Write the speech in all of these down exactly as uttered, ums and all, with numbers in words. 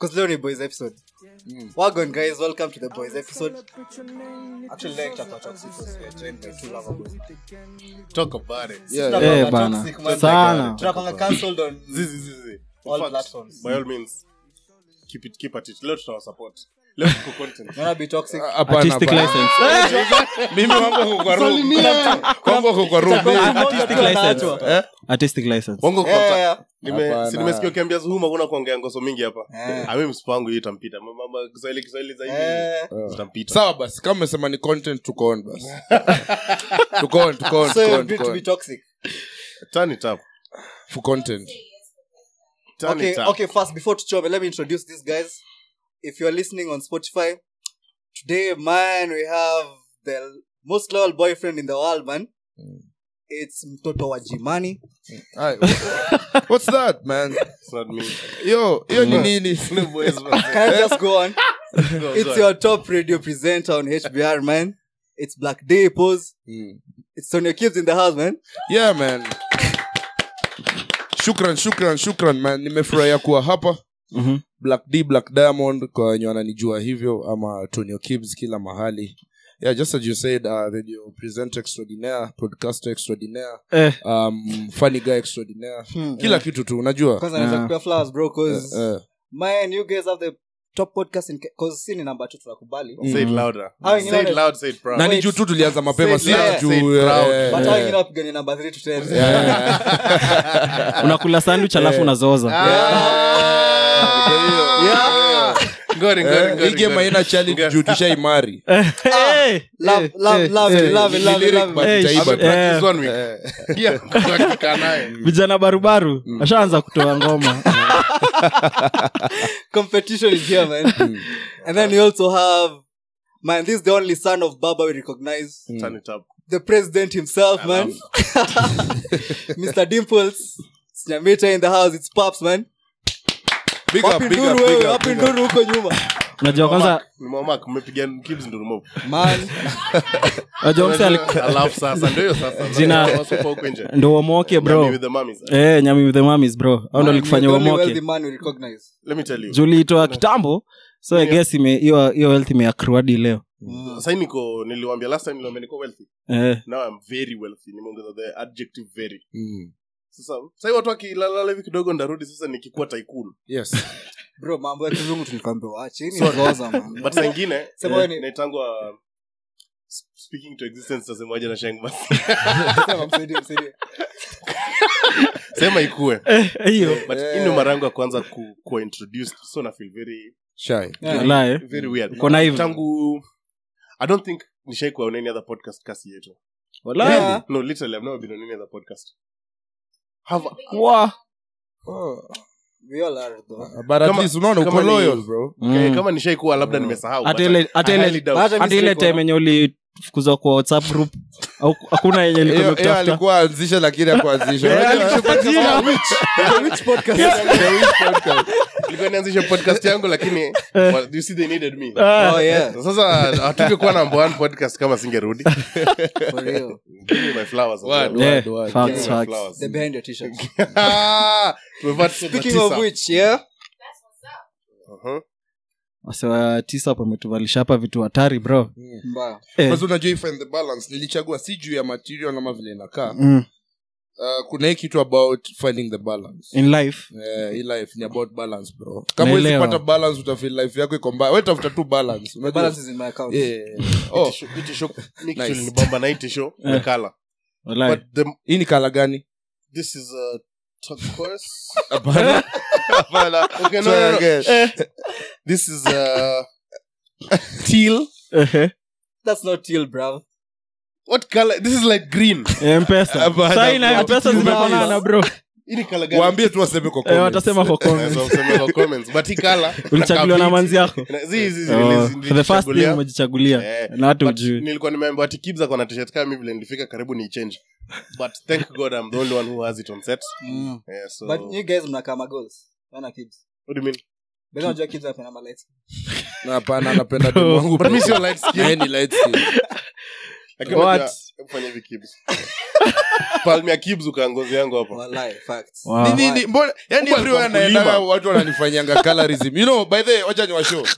Cause leo ni boys episode. Mm. Welcome guys, welcome to the boys episode. Actually like chapter toxic because we are joined by two lover boys. Talk about it. Yeah, yeah bana. Sana. Tunapanga cancelled on Zizi zizi. all platforms. By all means keep it keep at it. Let's our support. Let's go content. Wanna be toxic? Artistic license. Mimi wangu kwa room. Wangu kwa room. Artistic license. Eh? Artistic license. Wangu kwa Nime si nimesikia ukiambia Zuhuma kuna kuongea ngoso mingi hapa. Ah mimi msipango hii itampita. Mama Kiswahili Kiswahili zaidi itampita. Sawa basi kama umesema ni content tuko on basi. Tuko on tuko on. So you're to be toxic. Turn it up for content. Turn okay, it up. Okay, first before to chop, let me introduce these guys. If you're listening on Spotify, today man we have the most loyal boyfriend in the world, man. Mm. It's Mtoto wa Jimani. Right. What's that, man? It's not me. Yo, yo ni nini? Can I just go on? go, it's go your on. Top radio presenter on H B R, man. It's Black Day Pose. Mm. It's Sonia Kids in the house, man. Yeah, man. Shukran, shukran, shukran, man. Nimefurahia kuwa hapa. Mhm. Black D, Black Diamond kwa wenye wananijua hivyo ama Tonyo Kibbs kila mahali. Yeah, just as you said, uh, radio presenter extraordinaire, podcaster extraordinaire, eh. um, funny guy extraordinaire. Hmm, kila yeah. kitu tu, unajua. Kwanza yeah. Naweza kupea flowers bro cause uh, uh. man, you guys have the top podcast in cause sini number two tunakubali. Mm. Say it louder. Mm. Say it loud, say it proud. Na ni juu tu tulianza mapema si juu proud. But how you up gani number three to ten? Unakula sandwich alafu unazoza. Yeah. Ngori ngori ngori. Ige maina challenge juu tushaimari. Love love love love love love. This one week. Yeah, kwa naye. Vijana barubaru ashaanza kutoa ngoma. Competition is here, man. And then you also have man, this is the only son of Baba we recognize. Mm. Turn it up. The president himself, I man. Mister Dimples. Nyamita in the house, it's Pops, man. Big up, big up, big up. Up in Duru huko nyuma. Unajua kwanza ni mama kumepiga Kibbs ndo remote. Man. Unajua mse alafu sasa ndio sasa. Jina ndo wamoke bro. Nyami with the mummies. Eh, Nyami with the mummies bro. Au ndo likufanya wamoke. Let me tell you. Julie itoa kitambo. So I guess ime hiyo hiyo wealth ime accrued leo. Sasa niko niliwaambia last time niliwaambia niko wealthy. Eh. Now I'm very wealthy. Nimeongeza the adjective very. Mm. Sasa sasa watu wakilala hivi kidogo ndarudi sasa nikikuwa tycoon. Yes. Bro, mambo ya kizungu tulikwambia waache. Ni ngoza man. But saa nyingine naitangwa speaking to existence sasa moja na Sheng basi. Sema msaidie msaidie. Sema ikue. Hiyo. But ino marango ya kwanza ku, ku introduced so na feel very shy. Yeah. Very weird. Uko naive. Tangu I don't think nishai kwa on any other podcast kasi yetu. Wallahi. No, literally I've never been on any other podcast. Have wow. Oh. We all are though. But at least unaona uko loyal bro. Okay, mm. Kama nishaikuwa labda mm. nimesahau. Hata ile hata ile hata ile time yenye ulifukuzwa kwa WhatsApp group au hakuna yenye nilikuwa nimekutafuta. Yeye alikuwa anzisha lakini hakuanzisha. Alikuwa which podcast? Which podcast? Nilikuwa nianzisha podcast yangu lakini well, you see they needed me. Oh yeah. Sasa hatungekuwa number one podcast kama singerudi. For real. Give me my flowers. Word, word, word. Facts, facts. They're behind your t-shirt. Speaking of which, yeah? That's what's up. Uh-huh. Wasewa tisa hapo umetuvalisha hapa vitu hatari bro. Mbaya. Kwanza unajua you find the balance. Nilichagua si juu ya material ama vile inakaa. Mm. Uh, kuna hii kitu about finding the balance in life. Eh, in life ni about balance bro. Kama usipata balance utafeel life yako iko mbaya. Wewe tafuta tu balance. Balance is in my account. Yeah. Oh, it show actually ni bomba night show the color. Wallahi. But the hii ni color gani? This is a turquoise. Hapana. Hapana. Okay, no, no, no. This is a teal. Uh-huh. That's not teal, bro. What color? This is like green. M-Pesa. Sasa ina M-Pesa zinafanana bro. Ini color gani? Waambie tu waseme kwa comments. Eh, watasema kwa comments. Waseme kwa comments. But hii color ulichaguliwa na manzi yako. Zi zi zi. For the first time umejichagulia. Na watu ujui. Nilikuwa nimeambiwa ati Kibbs ako na t-shirt kama mimi vile nilifika karibu ni change. But thank God I'm the only one who has it on set. Mm. Yeah, so but you guys mnakaa magirls. Wana Kibbs. What do you mean? Bado unajua Kibbs anapenda ma light skin. Na hapana anapenda demu wangu. But mimi sio light skin. Yeye ni light skin. What? Kufanya hivi Kibbs. Palmia Kibs ukaangozi yangu hapa. Wallahi facts. Wow. Nini ni mbona yani everywhere naenda watu wananifanyanga colorism. You know by the way wacha ni show.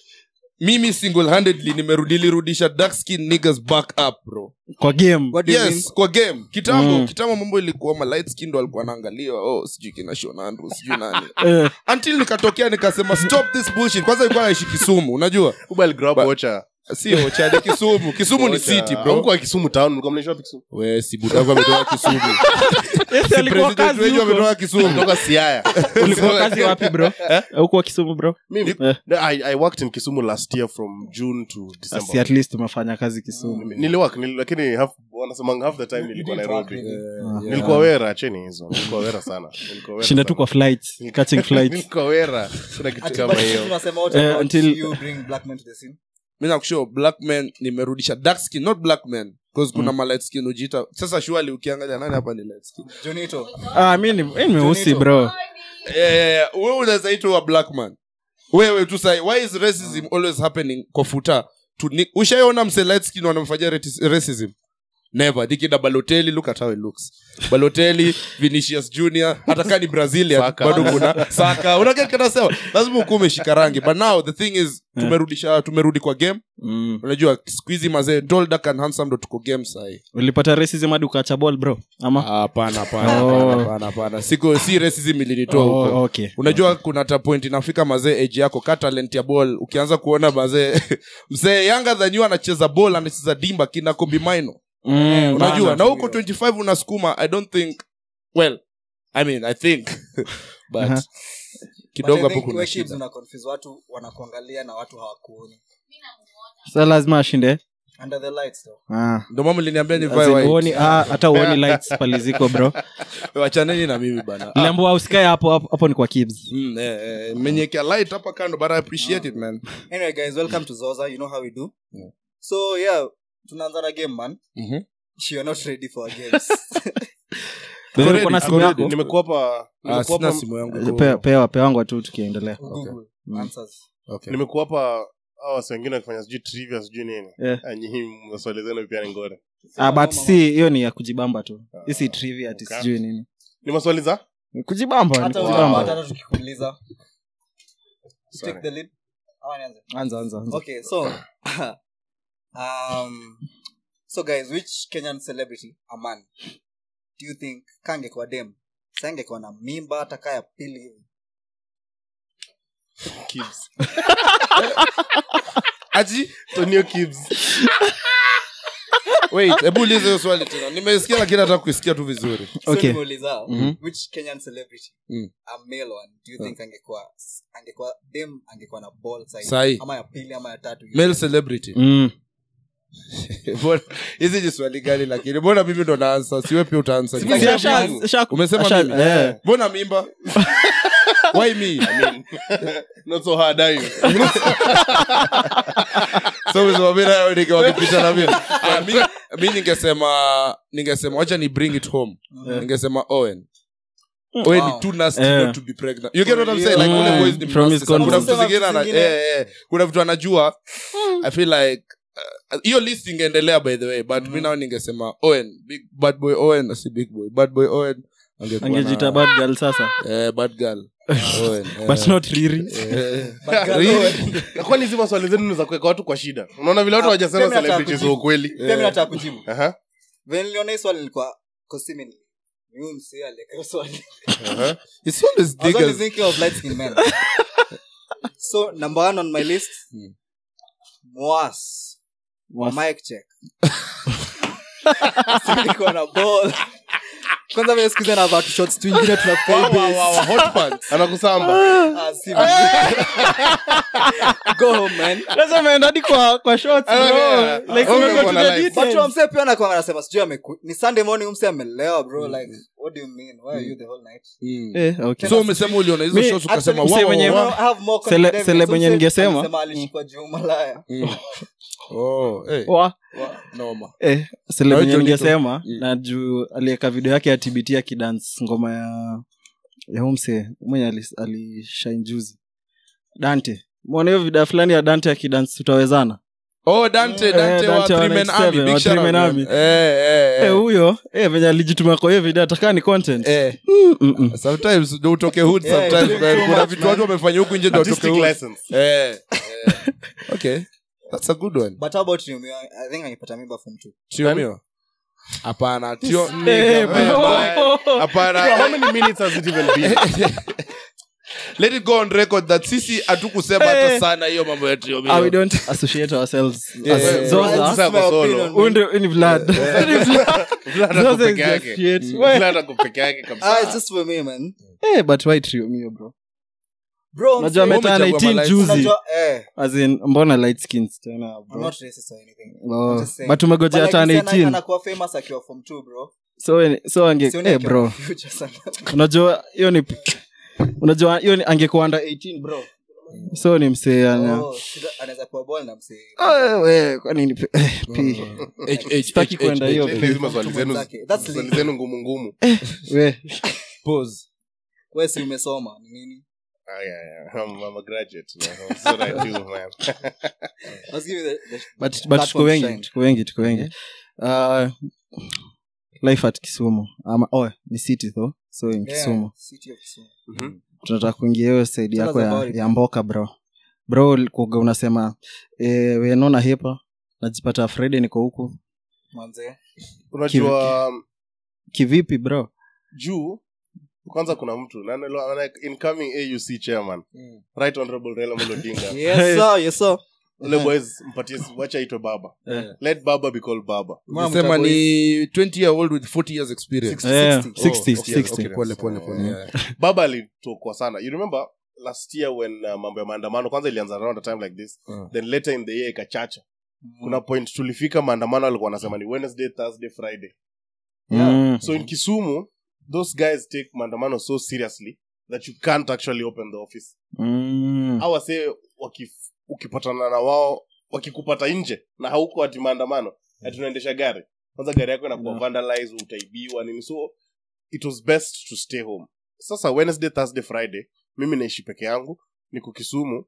Mimi single handedly nimerudili rudisha dark skin niggas back up bro. Kwa game. What do you Yes, mean? kwa game. Kitambo, Mm. kitambo mambo ilikuwa ma light skin ndo alikuwa anaangaliwa. Oh, sijui kina Sean Andrews, sijui nani. Eh, Until nikatokea nikasema stop this bullshit. Kwanza ilikuwa naishi Kisumu, unajua? Ubali grab Ba- watcher. Sio cha Kisumu. Kisumu ni city bro. Huko Kisumu town mlikuwa mnaisha Kisumu. We si budako ametoka Kisumu. yes, alikuwa President kazi wetu huko. ametoka Kisumu. Kutoka Siaya. Ulikuwa kazi wapi bro? Huko Kisumu bro? Mimi Eh. I I worked in Kisumu last year from June to Si December. at least umefanya kazi Kisumu. Niliwork nili, lakini half wanasema half the time nilikuwa Nairobi. Yeah. Nilikuwa wera cheni hizo. Nilikuwa wera sana. Nilikuwa wera. Shinda tu kwa flights, catching flights. Nilikuwa wera. Kuna kitu Ati kama but hiyo. tunasema what Eh, about until- you bring black men to the scene? Mimi nakushow black men nimerudisha dark skin not black men because kuna ma light skin ujiita. Sasa surely ukiangalia nani hapa ni light skin. Jonito. Ah, mimi ni mimi mweusi bro. Yeah, yeah, yeah. Wewe unaweza itwa a black man. Wewe tu say why is racism always happening kwa futa? To ni- Ushaona mse light skin wanamfanyia ratis- racism? Never. Dikida Balotelli, look at how he looks. Balotelli, Vinicius Junior, hata kani Brazilian Saka. bado kuna Saka. Unaona kana sawa. Lazima ukuwe umeshika rangi. But now the thing is tumerudisha tumerudi kwa game. Mm. Unajua squeezy mazee tall dark and handsome ndo tuko game sahi. Ulipata racism hadi ukacha ball bro? Ama? Hapana hapana Oh. hapana hapana hapana. Siko si racism ilinitoa huko. Oh, okay. Unajua kuna ta point inafika mazee age yako ka talent ya ball ukianza kuona mazee mzee younger than you anacheza ball anacheza dimba kina Kobe Maino. Mm, Unajua bana. na huko twenty-five unasukuma I don't think well I mean I think but Uh-huh. kidogo But I hapo think kuna we kids shida. una confuse watu wanakuangalia na watu hawakuoni. Sasa lazima ashinde. Under the lights though. Ah. Ndio mama liniambia ni As vai in, white. uoni ah, hata uoni lights pale ziko bro. Wachaneni na mimi bana. Lembo usikae hapo hapo hapo ni kwa Kibs. Mm, eh, eh, menyekea light hapa kando but I appreciate it man. Anyway guys, welcome to Zoza. You know how we do. So yeah, tunaanza na game man. Mhm. You're not ready for our games. Wewe ready, uko na ako simu ready. yako? Nimekuwa hapa Ah, nimekuwa sina hapa simu yangu. Pe- Pewa pewangu tu tukiendelea. Google answers. Okay. nimekuwa hapa hao watu wengine wakifanya sijui trivia sijui nini. Yeah. Ah, nyinyi maswali zenu pia ni ngore. Ah, but si hiyo ni ya kujibamba tu. Hii si trivia ati Okay. sijui nini. Ni maswali za? Ni kujibamba, ni Hata kujibamba. hata tukikuuliza. Sorry. Take the lead. Hawa nianze. Anza anza anza. Okay, so um so guys, which Kenyan celebrity, a man, do you think kange kwa dem? Sange kwa na mimba atakaya pili hivi. Kibs. Aji Tonio Kibs. wait, hebu ulize hiyo swali tena. Nimesikia lakini nataka kuisikia tu vizuri. So Okay. nimeuliza, Mhm. which Kenyan celebrity, Mm. a male one, do you think angekuwa angekuwa dem angekuwa na ball size Sahi. ama ya pili ama ya tatu? Male celebrity. Mm. Mbona hizi ni swali gani lakini mbona mimi ndo naansa siwe pia utaansa. Si asha- asha- Umesema asha- mimi? eh. Mbona mimba? Why me? I mean, not so hard are you? So umesema mimi nayo nikawakipita na mimi. Ah, mimi mimi ningesema ningesema wacha ni bring it home. Ningesema Owen. Owen Wow. ni too nasty Eh. not to be pregnant. You get what I'm saying? Like Mm. ule boys ni From his nasty sana. Kuna vitu confidence. zingine ana Zingine. eh eh kuna vitu anajua. I feel like uh, hiyo list ingeendelea by the way but mimi nao ningesema Owen big bad boy Owen si big boy bad boy Owen angekuwa Angejita na- bad girl sasa. eh bad girl Owen eh, But not Riri. eh, But girl, Really? Owen, Na kwani hizi maswali zenu ni za kuweka watu kwa shida? Unaona vile watu Ah, hawajasema mimi nataka celebrities wa kujibu. ukweli. pia mimi nataka kujibu. Aha. When niliona hii swali nilikuwa kosimi ni mimi msee aleka swali. Aha. it's always I was only diggers thinking of light skinned men. So number one on my list, Hmm. Mwas. Wa Was- mic check. Sikuwa na ball. Kwanza vile siku zina about shots tu ingine tunapiga Wa- wa- base. wa- wa- hot pants. Anakusamba. Ah, si vizuri. Go home man. Sasa umeenda hadi kwa kwa shots bro. yeah. Like Oh, umekuwa umekuwa na to the life. details. But wa msee pia anakuwa anasema sijui ameku ni Sunday morning msee amelewa bro, like what do you mean? Why are you the whole night? Mm. Eh, okay. So umesema uliona hizo Mi- shows ukasema Actually, msee wow, mwenye- wow, wow. I have more Cele- confidence. cele So mwenye msee ningesema- alisema alishikwa juu malaya. Mm. Oh, eh, Wa- noma. eh, Na celebrity wewe Jonito? ningesema Mm. na juu aliweka video yake ya T B T akidance ngoma ya ya humse mwenye ali- alishine juzi Dante. Mbona hiyo video fulani ya Dante akidance tutawezana? Oh, Dante, Dante wa three men army, big shout out. Eh, eh, eh huyo, eh venye alijituma kwa hiyo video atakana ni content. Eh. Sometimes do utoke hood sometimes man. Kuna vitu watu wamefanya huku nje do utoke hood. Eh. Okay. That's a good one. But how about you? I think I put a mimba from two. Tio Hapana, tio Hapana. How many minutes has it even been? Let it go on record that sisi hatukusema hata sana hiyo mambo ya trio mio. We don't associate ourselves yeah. as Zoza. Unde in blood. Zoza peke yake. Blood ko peke yake kabisa. Ah, it's just for me, man. Eh, but why trio mio, bro? Bro, unajua meta nineteen juicy. Eh. As in mbona light skins tena, bro? I'm not racist or anything. Oh. But umegojea hata eighteen. Anakuwa famous akiwa from two, bro. So so ange eh bro. Unajua hiyo ni unajua hiyo angekuwa under eighteen bro. So ni msee ana oh, anaweza kuwa ball na msee. Oh wewe kwa nini p staki kwenda hiyo lazima swali zenu swali zenu ngumu ngumu. Wewe pause. Wewe si umesoma ni nini? Ah yeah yeah I'm, I'm a graduate man. So I do man. Let's give you the, the but but tuko wengi tuko wengi tuko wengi. Uh life at Kisumu ama oh ni city though so in Kisumu yeah, city of Kisumu. Mhm. Tunataka kuingia hiyo side yako ya, ya mboka bro bro kuga unasema eh wewe nona hapa najipata Friday niko huku manze unajua kivipi bro juu kwanza kuna mtu na like incoming A U C chairman mm. Right honorable Raila Amolo Odinga. Yes sir, yes sir. Ole boys mpatie wacha itwe baba. Yeah. Let baba be called baba. Unasema ni twenty year old with forty years experience. sixty oh, sixty okay, pole pole pole. Yeah. Baba alitokwa sana. You remember last year when uh, mambo ya maandamano kwanza ilianza around a time like this. Uh. Then later in the year ikachacha. Mm. Kuna point tulifika maandamano alikuwa wanasema ni Wednesday, Thursday, Friday. Yeah. Mm. So in Kisumu those guys take maandamano so seriously that you can't actually open the office. Mm. Hawa say wakif ukipatana na wao wakikupata nje na hauko ati maandamano ati tunaendesha gari kwanza gari yako inakuwa no. vandalized utaibiwa nini so it was best to stay home. Sasa Wednesday, Thursday, Friday mimi naishi peke yangu niko Kisumu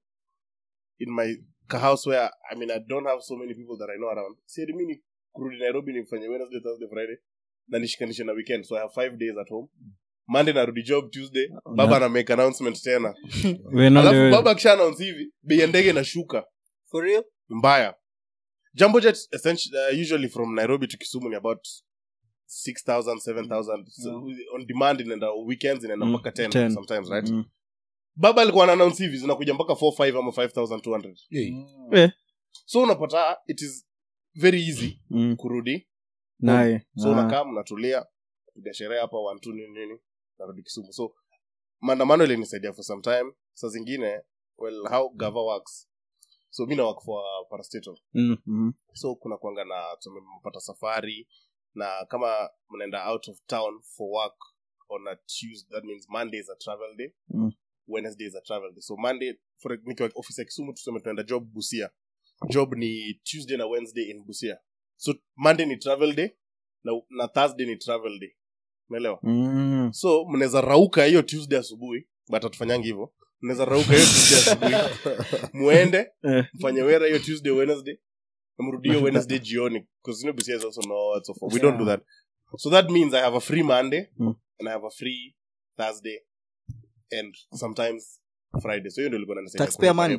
in my house where I mean I don't have so many people that I know around. Si mimi kurudi Nairobi nifanye Wednesday, Thursday, Friday na nishikanisha na weekend so I have five days at home. Monday narudi job, Tuesday baba na make announcement tena. Alafu baba kisha announce hivi bei ndege inashuka. For real? Mbaya. Jumbo jet essentially uh, usually from Nairobi to Kisumu ni about six thousand seven thousand so mm. on demand in the weekends in mpaka mm. ten, ten sometimes right. Mm. Baba alikuwa ana announce hivi zinakuja mpaka four five ama five thousand two hundred. Yeah. Mm. Yeah. So unapata it is very easy mm. kurudi. Nae. So unakaa mnatulia kupiga sherehe hapa one two nini nini narudi Kisumu. So maandamano ile nisaidia for some time. Saa zingine well how gava works. So mimi na work for uh, parastatal. Mhm. So kuna kuanga na tumepata safari na kama mnaenda out of town for work on a Tuesday that means Monday is a travel day. Mm. Wednesday is a travel day. So Monday for nikiwa office ya Kisumu tuseme tunaenda job Busia. Job ni Tuesday na Wednesday in Busia. So Monday ni travel day na, na Thursday ni travel day. Umeelewa? Mm. So mnaweza rauka hiyo Tuesday asubuhi, but atufanyangi hivyo. Mnaweza rauka hiyo Tuesday asubuhi. Muende, mfanye wera hiyo Tuesday Wednesday, na mrudie Wednesday jioni because you know Busia is also not so far. We don't do that. So that means I have a free Monday mm. and I have a free Thursday and sometimes Friday. So hiyo ndio ilikuwa inanisaidia. Taxpayer money.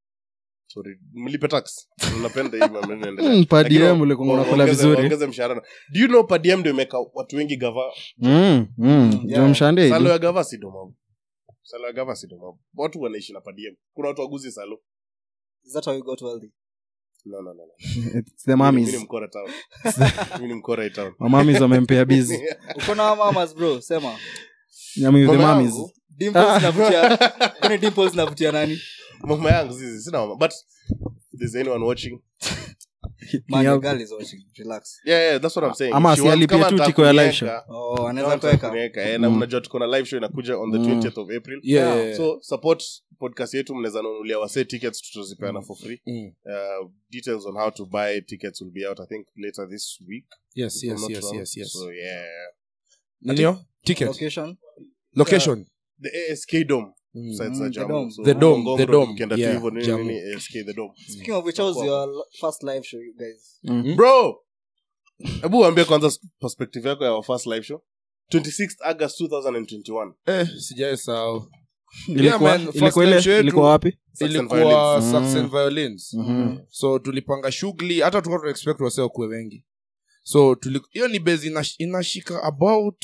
Sorry, mlipe tax. Unapenda hivi mambo yanaendelea. Mm, per diem ule kama unakula vizuri. Ongeza mshahara. Do you know per diem ndio imeka watu wengi gava? Mm, mm. Ndio mshande. Salo ya gava si domo. Salo ya gava si domo. Watu wanaishi na per diem. Kuna watu waguzi salo. Is that how you got wealthy? No no no no. It's the mummies. Mimi ni mkora town. Mimi ni mkora town. Mummies wamempea busy. Uko na mamas bro, sema. Nyami the mummies. Dimples navutia. Kuna dimples navutia nani? Mama yangu zizi sina mama but there's anyone watching. My girl is watching. Relax. Yeah yeah that's what I'm saying. Ama si alipia tu tiko ya live show. Oh anaweza kuweka. Eh na mnajua tuko na live show inakuja on the twentieth of April. Yeah, yeah, yeah. So support podcast yetu mnaweza nunulia wase tickets tutazipeana for free. Mm. Uh, details on how to buy tickets will be out I think later this week. Yes yes yes, yes yes. So yeah. Nino ticket location location uh, the A S K Dome. besides the jam. Dome. So, The Dome, Ngong the Road, Dome. ukienda tu Yeah, hivyo, nini, Jamu. nini, A S K, the Dome. Speaking of which, how was your l- first live show, you guys? Bro, hebu ambie kwanza perspective yako ya our first live show. twenty-sixth August twenty twenty-one. Eh, sijaisahau. Ilikuwa man, first ilikuwa time ile show yetu- ilikuwa wapi? Sax and Ilikuwa violins. Sax and Violins. Mhm. So tulipanga shughuli hata tulikuwa tuna expect wase wakuwe wengi. So tuli- hiyo ni base inash, inashika about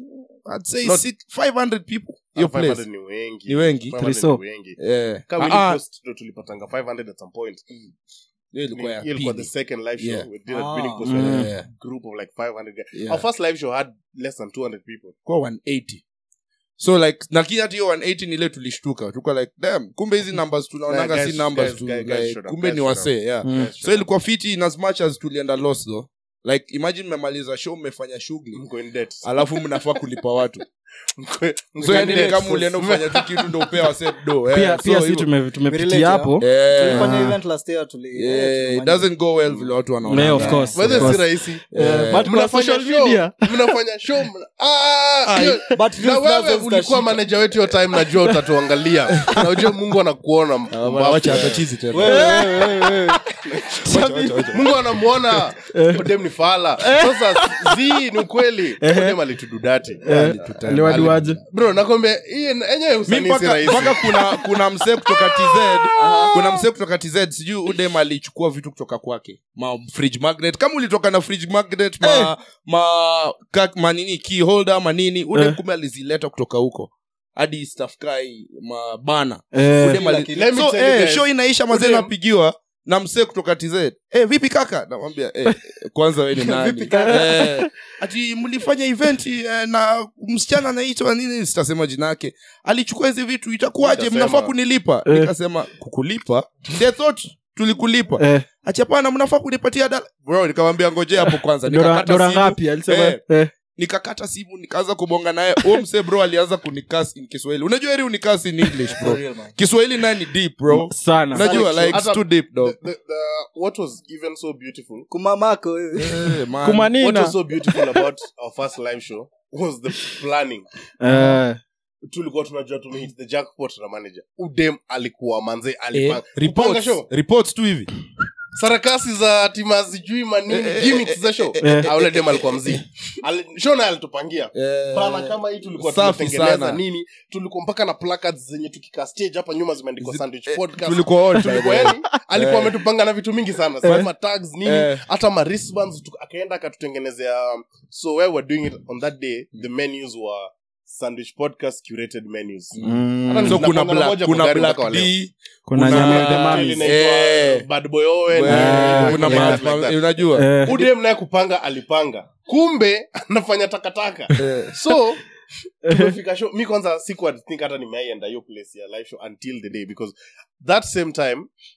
I'd say Not- six, five hundred people. Hiyo five hundred place. ni wengi. Ni wengi. five hundred Triso. ni wengi. Eh. Kama Ah, Willy ah, Post ndo tulipatanga five hundred at some point. hiyo ilikuwa ya Hiyo ilikuwa the pili. second live show. Yeah. We did at Ah. Winning Post. We had a Yeah. group of like five hundred guys. Yeah. Our first live show had less than two hundred people. Kwa one eighty. So like lakini hata hiyo one eighty ni ile tulishtuka. Tuko like damn, kumbe hizi numbers tunaonanga Yeah, si guys- numbers guys- tu. guys- guys Like, showed up, kumbe guys ni showed wasee, yeah. Mm. So ilikuwa fiti in as much as tulienda loss though. Like imagine mmemaliza show mmefanya shughuli Mko in debt. alafu mnafaa kulipa watu. Mko- mko So in yani debt. kama ulienda kufanya tu kitu ndio upewa wase do. Eh, Pia so pia si hivyo- tume- tumepitia Relate, hapo. Eh, Tulifanya Ah. event last year, tuli- yeah, eh, it tulifanya- doesn't go well vile watu wanaona. Yeah, of course. By the way, Of si course. rahisi. Eh, But kuna Mnafanya social show, media. mnafanya show mna- Ah, hiyo- But na this wewe doesn't ulikuwa stashika. manager wetu hiyo time, najua utatuangalia. Najua Mungu anakuona. mbafu. wacha hata chizi tena. Wewe, wewe, wewe, wewe. Wacha, wacha, wacha. Mungu anamuona. Odem ni fala. Sasa zi ni ukweli. Odem alitududati. Eh, aliwaduaje? Bro, nakwambia hii enyewe Mi usanii si mpaka rahisi. mpaka kuna kuna msee kutoka T Z kuna msee kutoka T Z sijui udem alichukua vitu kutoka kwake ma fridge magnet kama ulitoka na fridge magnet ma ma kak, manini key holder manini udem Eh. kumbe alizileta kutoka huko hadi staff kai mabana Eh, udem ali... Let me so tell you eh, guys, show inaisha mazee Udem- napigiwa na msee kutoka T Z eh vipi kaka namwambia eh kwanza wewe ni nani eh ati mlifanya event eh, na msichana anaitwa nini sitasema jina yake alichukua hizi vitu itakuwaje Nitasema. mnafaa kunilipa Eh. nikasema kukulipa they thought tulikulipa eh, ati hapana mnafaa kunipatia dala bro nikamwambia ngojea hapo kwanza dora nikakata dora simu ngapi alisema? Eh. Eh, nikakata simu nikaanza kubonga naye huo msee bro alianza kunikas in Kiswahili unajua heri unikas in English bro Real, man. Kiswahili naye ni deep bro sana. unajua like it's Hata- too deep The, though the, the, what was even so beautiful Kumamako, wewe. eh man what Kumanina. was so beautiful about our first live show was the planning. Eh, Tulikuwa tunajua tumehit the jackpot na manager. Udem alikuwa manze eh, alipanga. Kupanga reports show. reports tu hivi Sarakasi za tima sijui manini Eh, eh, gimmicks za show. eh. Aule dem alikuwa mzee. Ali, show na alitupangia. Eh, Bana kama hii tulikuwa safi tumetengeneza sana. nini? Tulikuwa mpaka na placards zenye tukikaa stage hapa nyuma zimeandikwa Zi- Sandwich eh, Podcast. tulikuwa on Tulikuwa time. yani alikuwa Eh. ametupanga na vitu mingi sana. Sema tags nini? Eh. Hata ma wristbands tu- akaenda akatutengenezea um, so where we're doing it on that day the menus were Sandwich Podcast curated menus. mm, Hata so Napanga kuna na black moja kuna kwa gari black mpaka wa leo. D kuna kuna- nyama ya the Ile mummies. inaitwa Eh. Bad Boy Owen. Eh, eh, kuna yeah, ma- like ma- that. unajua Eh, Udem naye kupanga alipanga kumbe anafanya takataka Eh. so tumefika show mi kwanza siku think hata nimeenda hiyo place ya live show until the day because that same time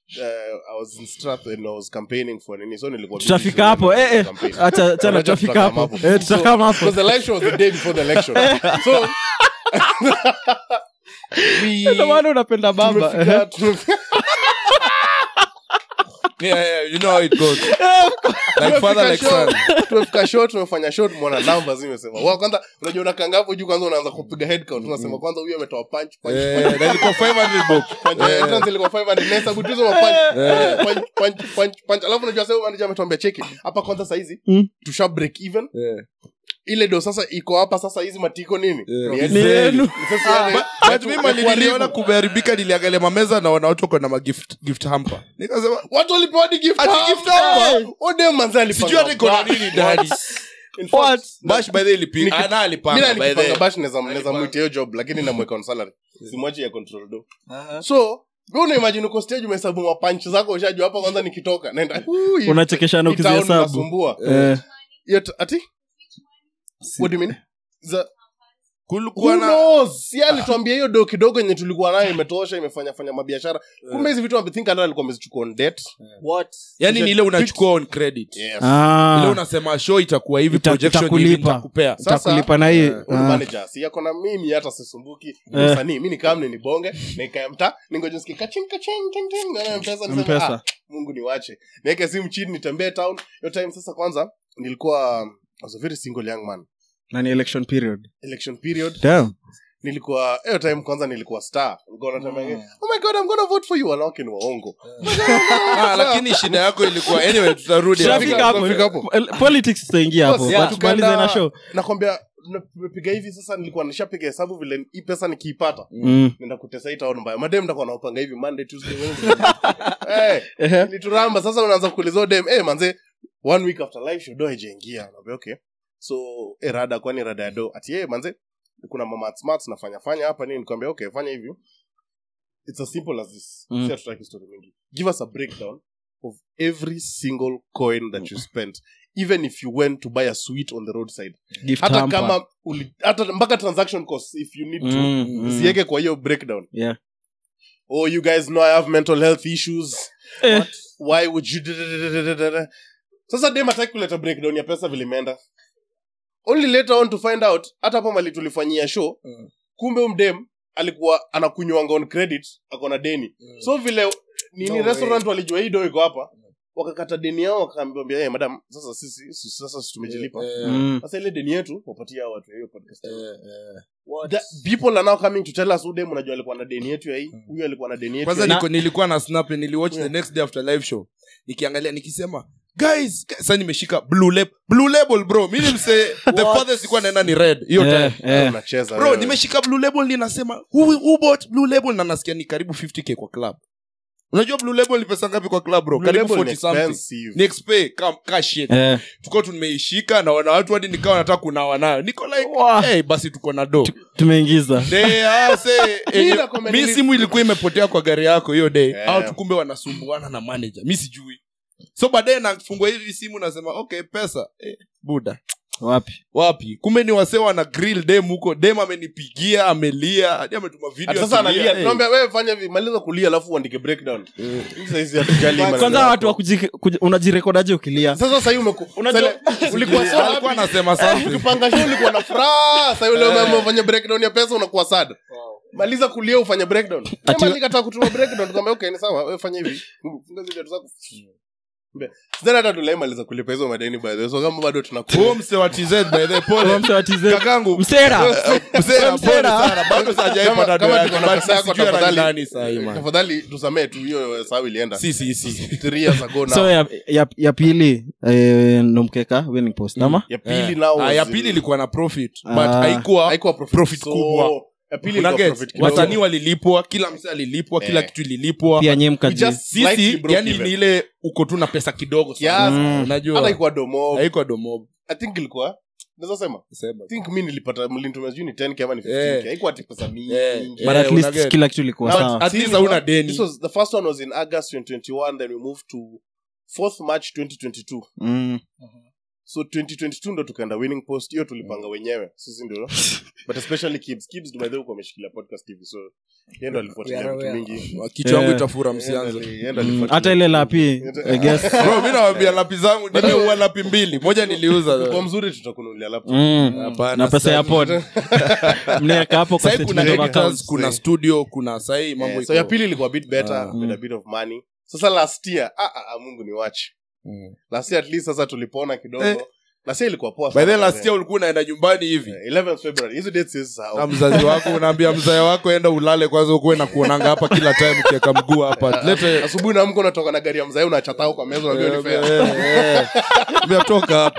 uh, I was in Strath and I was campaigning for nini so nilikuwa busy tutafika shule hapo na eh, eh, campaign. acha acha Unajua tutafika tutakama hapo hapo. eh, tutakama hapo. Because the live show was the day before the election so we Ndio maana unapenda baba tumefika- tumefika- yeah, yeah, you know how it goes like father like tumefika son show- tumefika show tumefanya show tumeona numbers imesema wa kwanza unajua unakanga hapo juu kwanza unaanza kupiga head count unasema kwanza huyu ametoa punch punch eh na ilikuwa five hundred bob punch eh, kwanza ilikuwa five hundred nesa butizo wa punch punch punch punch punch alafu unajua sasa manager ametuambia cheki hapa kwanza saa hizi Mm. tusha break even eh ile do sasa iko hapa sasa hizi matiko nini Yeah. Ni Ni yetu. yenu. Sasa yani, but watu- mimi watu niliona walibu. kumeharibika niliangalia mameza na wana watu wako na magift gift hamper nikasema watu walipewa hadi gift Ati hamper. gift hamper? Ode manzi alipanga sijui hata iko na bash. nini ndani In fact, What? bash by the way lipi Niki- ana Mimi alipanga by the nikipanga way bash naweza naweza mwite hiyo job lakini namweka on salary simwachi ya control do Aha. so wewe una imagine uko stage umehesabu mapunch zako ushajua hapa kwanza nikitoka naenda "Huu, hii- unachekeshana hii town ukizihesabu inasumbua." eh, Hiyo t- ati what do you mean The- kulikuwa who na knows si alituambia hiyo do kidogo yenye tulikuwa nayo imetosha imefanya fanya mabiashara kumbe hizi vitu amethink hata alikuwa amezichukua on debt What? yani ni ile unachukua on credit yes ah, ile unasema show itakuwa hivi Ita- projection hivi itakulipa. nitakupea Sasa- utakulipa na hii Eh, Huyu ah, manager si yako na mimi hata sisumbuki Eh. msanii mimi nikamne nibonge nikae mta ningoje nisikie kaching kaching ching ching na mpesa nisema M-Pesa. ah Mungu niwache niweke simu chini nitembee town hiyo time sasa kwanza nilikuwa I was a very single young man na ni election period election period damn nilikuwa hiyo time kwanza nilikuwa star ngona time mm. oh my god I'm gonna vote for you wanawake ni waongo ah lakini shida yako ilikuwa anyway tutarudi hapo politics tutaingia hapo tumalize na show nakwambia tumepiga hivi sasa nilikuwa nishapiga hesabu vile hii pesa nikiipata mm. nenda kutesa hii town mbaya madem ndakuwa naupanga hivi Monday Tuesday Wednesday eh nituramba sasa unaanza kuuliza dem eh manze one week after live show do haijaingia naambia okay so erada kwani rada ya do ati eh manze kuna mama smart nafanya fanya hapa nini nikwambia okay fanya hivi it's as simple as this mm. Share track story mingi give us a breakdown of every single coin that you spent even if you went to buy a sweet on the roadside Gift hata hamper. kama uli, hata mpaka transaction costs if you need to Mm, mm. siweke kwa hiyo breakdown yeah oh you guys know I have mental health issues eh. What? Why would you sasa dem ataki kuleta breakdown ya pesa vile imeenda only later on to find out hata hapo mali tulifanyia show mm. kumbe umdem alikuwa anakunywanga on credit akona deni mm. so vile nini no restaurant walijua hii do iko hapa wakakata deni yao wakaambia hey madam sasa sisi sasa tumejilipa mm. sasa ile deni yetu wapatie hao watu hiyo podcast what people are now coming to tell us udem unajua alikuwa na deni yetu ya hii huyu alikuwa na deni yetu kwanza niko nilikuwa na snap niliwatch yeah. the next day after live show nikiangalia nikisema guys sasa nimeshika blue label blue label bro mimi nimse the farthest ilikuwa naenda ni red hiyo yeah, time yeah. unacheza bro nimeshika blue label ninasema who, who bought blue label na nasikia ni karibu fifty k kwa club unajua blue label ni pesa ngapi kwa club bro blue karibu forty expensive. something next pay come cash shit yeah. tuko tumeishika na wana watu hadi nikawa nataka kunawa nayo niko like wow. Hey basi tuko na do tumeingiza they are say mimi simu ilikuwa imepotea kwa gari yako hiyo day yeah. au tukumbe wanasumbuana na manager mimi sijui so baadaye nafungua hivi simu nasema okay pesa eh, buda wapi wapi kumbe ni wasee wana grill dem huko dem amenipigia amelia hadi ametuma video sasa analia tunaambia wewe fanya hivi maliza kulia alafu uandike breakdown sasa hizi hatujali kwanza watu wa unajirekodaje ukilia sasa sasa hiyo unajua ulikuwa sawa alikuwa anasema sasa ukipanga show ulikuwa na furaha sasa yule mama ufanye breakdown ya pesa unakuwa sad maliza kulia ufanye breakdown kama nikataka kutuma breakdown tukamwambia okay ni sawa wewe fanya hivi funga zile vitu zako Zana hata tulimaliza kulipa hizo madeni by the way. So kama bado tunakuwa. Huo mse wa T Z by the pole. mse wa T Z. Kakangu. Msera. Msera pole sana. Bado sijaipata kama kama tuko na pesa yako tafadhali. Nani sasa hii man. Tafadhali tusamee tu hiyo sawa ilienda. Si si si. three years ago now. So ya ya, ya pili eh ndo mkeka winning post ama? Ya pili now. Ah ya pili ilikuwa na profit but haikuwa haikuwa profit kubwa. Ya pili ilikuwa profit kidogo. Wasanii walilipwa, kila mse alilipwa, kila kitu ililipwa. Pia nyem kaji. Sisi yani ni ile uko tu na pesa kidogo sana. Unajua. Hata haikuwa domo. Haikuwa domo. I think ilikuwa naweza sema. I think mimi nilipata mlintumia juu ni ten k ama ni fifteen k. Haikuwa pesa mingi. But at least kila kitu ilikuwa sawa. At least hauna deni. This was the first one was in August twenty twenty-one, then we moved to fourth March twenty twenty-two. Mm. So twenty twenty-two ndo tukaenda winning post hiyo tulipanga wenyewe sisi ndio but especially kids kids by the way wameshikilia podcast hivi so yeye ndo alifuatilia vitu mingi kichwa yangu itafura msianze hata ile lapi I guess bro mimi nawaambia lapi zangu nimeua lapi mbili moja niliuza kwa mzuri tutakununulia lapi hapana na pesa ya pod mneka hapo kwa kuna directors kuna studio kuna sai mambo iko so ya pili ilikuwa a bit better with a bit of money sasa last year ah ah Mungu ni watch Mm. Last year at least sasa tulipona kidogo. Eh. Last year ilikuwa poa sana. By the last year ulikuwa unaenda nyumbani hivi. Yeah, eleventh February. Hizo dates is how. Na mzazi wako unaambia mzazi wako enda ulale kwanza ukuwe na kuonanga hapa kila time ukiweka mguu hapa. Lete asubuhi na mko unatoka na gari ya mzazi unachatao kwa meza unaambia ni fair. Umetoka hapa.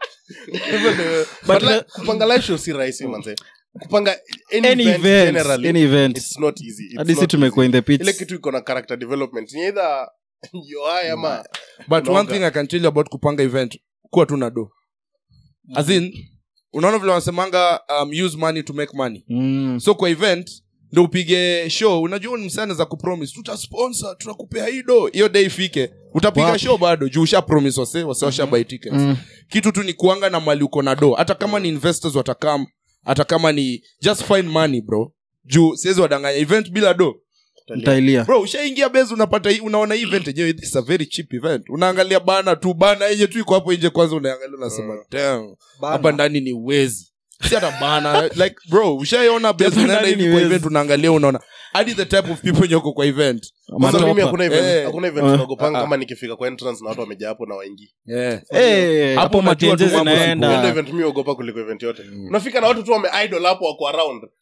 But like, kupanga live show si rahisi manze. Kupanga any, any event, event generally any event it's not easy. It's hadi si tumekuwa in the pits. Ile kitu iko na character development. Ni either yo haya ma but one thing I can tell you about kupanga event kuwa tu na do as in unaona vile wanasemanga um, use money to make money mm. so kwa event ndio upige show unajua ni msana za kupromise tutasponsor tunakupea hii do hiyo day ifike utapiga wow. show bado juu usha promise wase wase washa buy tickets mm. kitu tu ni kuanga na mali uko na do hata kama ni investors watakam hata kama ni just find money bro juu siwezi wadanganya event bila do Mtailia. Bro, ushaingia base unapata unaona event yenyewe this is a very cheap event. Unaangalia bana tu bana yenyewe tu iko hapo nje kwanza unaangalia unasema damn. Hapa ndani ni wezi. Si hata bana like bro, ushaiona base unaenda hivi kwa event unaangalia unaona hadi the type of people nyoko kwa event. Sasa mimi hakuna event, hakuna event tunagopanga kama nikifika kwa entrance na watu wamejaa hapo na waingi. Yeah. Eh, hapo matenje zinaenda. Ndio event mimi ogopa kuliko event yote. Unafika na watu tu wame idle hapo wako around.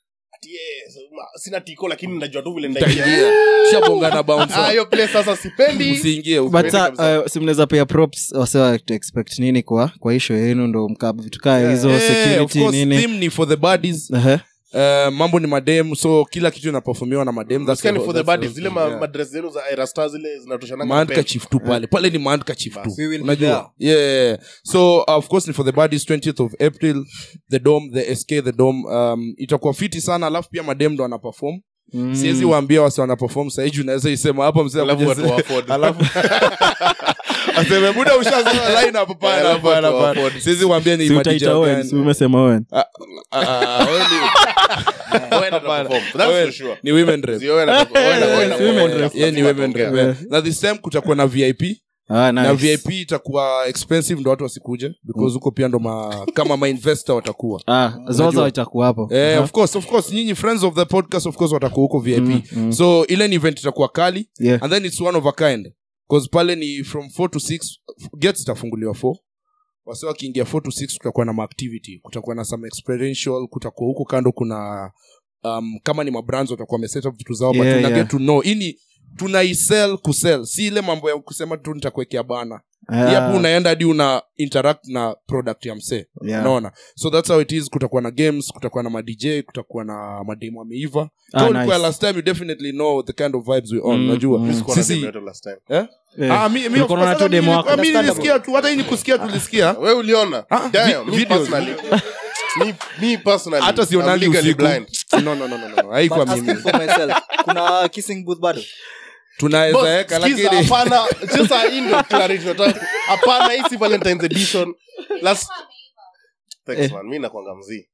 ati yes sina tiko lakini najua tu vile ndaingia shabonga na bounce ah hiyo place sasa sipendi usiingie but uh, si mnaweza pay props wasewa to expect nini kwa kwa issue yenu ndo mkaba vitu kama hizo yeah, security of course, nini theme ni for the buddies uh-huh. Uh, mambo ni madem so kila kitu inaperformiwa na madem that's kind for the body zile madress zenu za Aira Stars zile zinatoshana na maandka chief tu pale pale ni maandka chief tu unajua yeah so uh, of course ni for the bodies twentieth of April the dome the S K the dome um, itakuwa fiti sana alafu pia madem ndo wana perform mm. siwezi waambia wasi wana perform sasa hivi unaweza isema hapa mzee alafu watu afford alafu aseme muda ushazoa line up pale hapa hapa siwezi waambia ni madj gani si umesema wewe ah wewe Owen perform that's for sure ni women rep Owen women rep yeah ni women rep na this time kutakuwa na V I P ah nice na V I P itakuwa expensive ndo watu wasikuje because huko pia ndo ma, kama ma investor watakuwa ah zozo itakuwa hapo eh uh-huh. of course of course nyinyi friends of the podcast of course watakuwa huko V I P mm, mm. so ile ni event itakuwa kali yeah. and then it's one of a kind because pale ni from four to six gates itafunguliwa four wase wakiingia four to six kutakuwa na activity kutakuwa na some experiential kutakuwa huko kando kuna um, kama ni mabrands watakuwa wameset up vitu zao yeah, but tuna yeah. get to know ini tunaisell kusell si ile mambo ya kusema tu nitakuwekea bana yeah. hapo unaenda hadi una interact na product ya msee yeah. unaona so that's how it is kutakuwa na games kutakuwa na ma D J kutakuwa na mademo ameiva ah, so nice. kwa last time you definitely know the kind of vibes we on Mm, unajua mm. sisi last time eh Eh, ah mi mi ulikuwa unaona tu demo wako. mimi nilisikia tu hata hii nikusikia tulisikia wewe uliona Ah, damn vi- me videos. personally me me personally hata I'm sionangi legally usiku blind no no no no no haikuwa but mimi asking for myself kuna kissing booth bado tunaweza Boss, weka skiza, lakini hapana just a indo clarity nataka hapana hii si Valentine's edition last thanks Eh. man mimi nakwanga mzee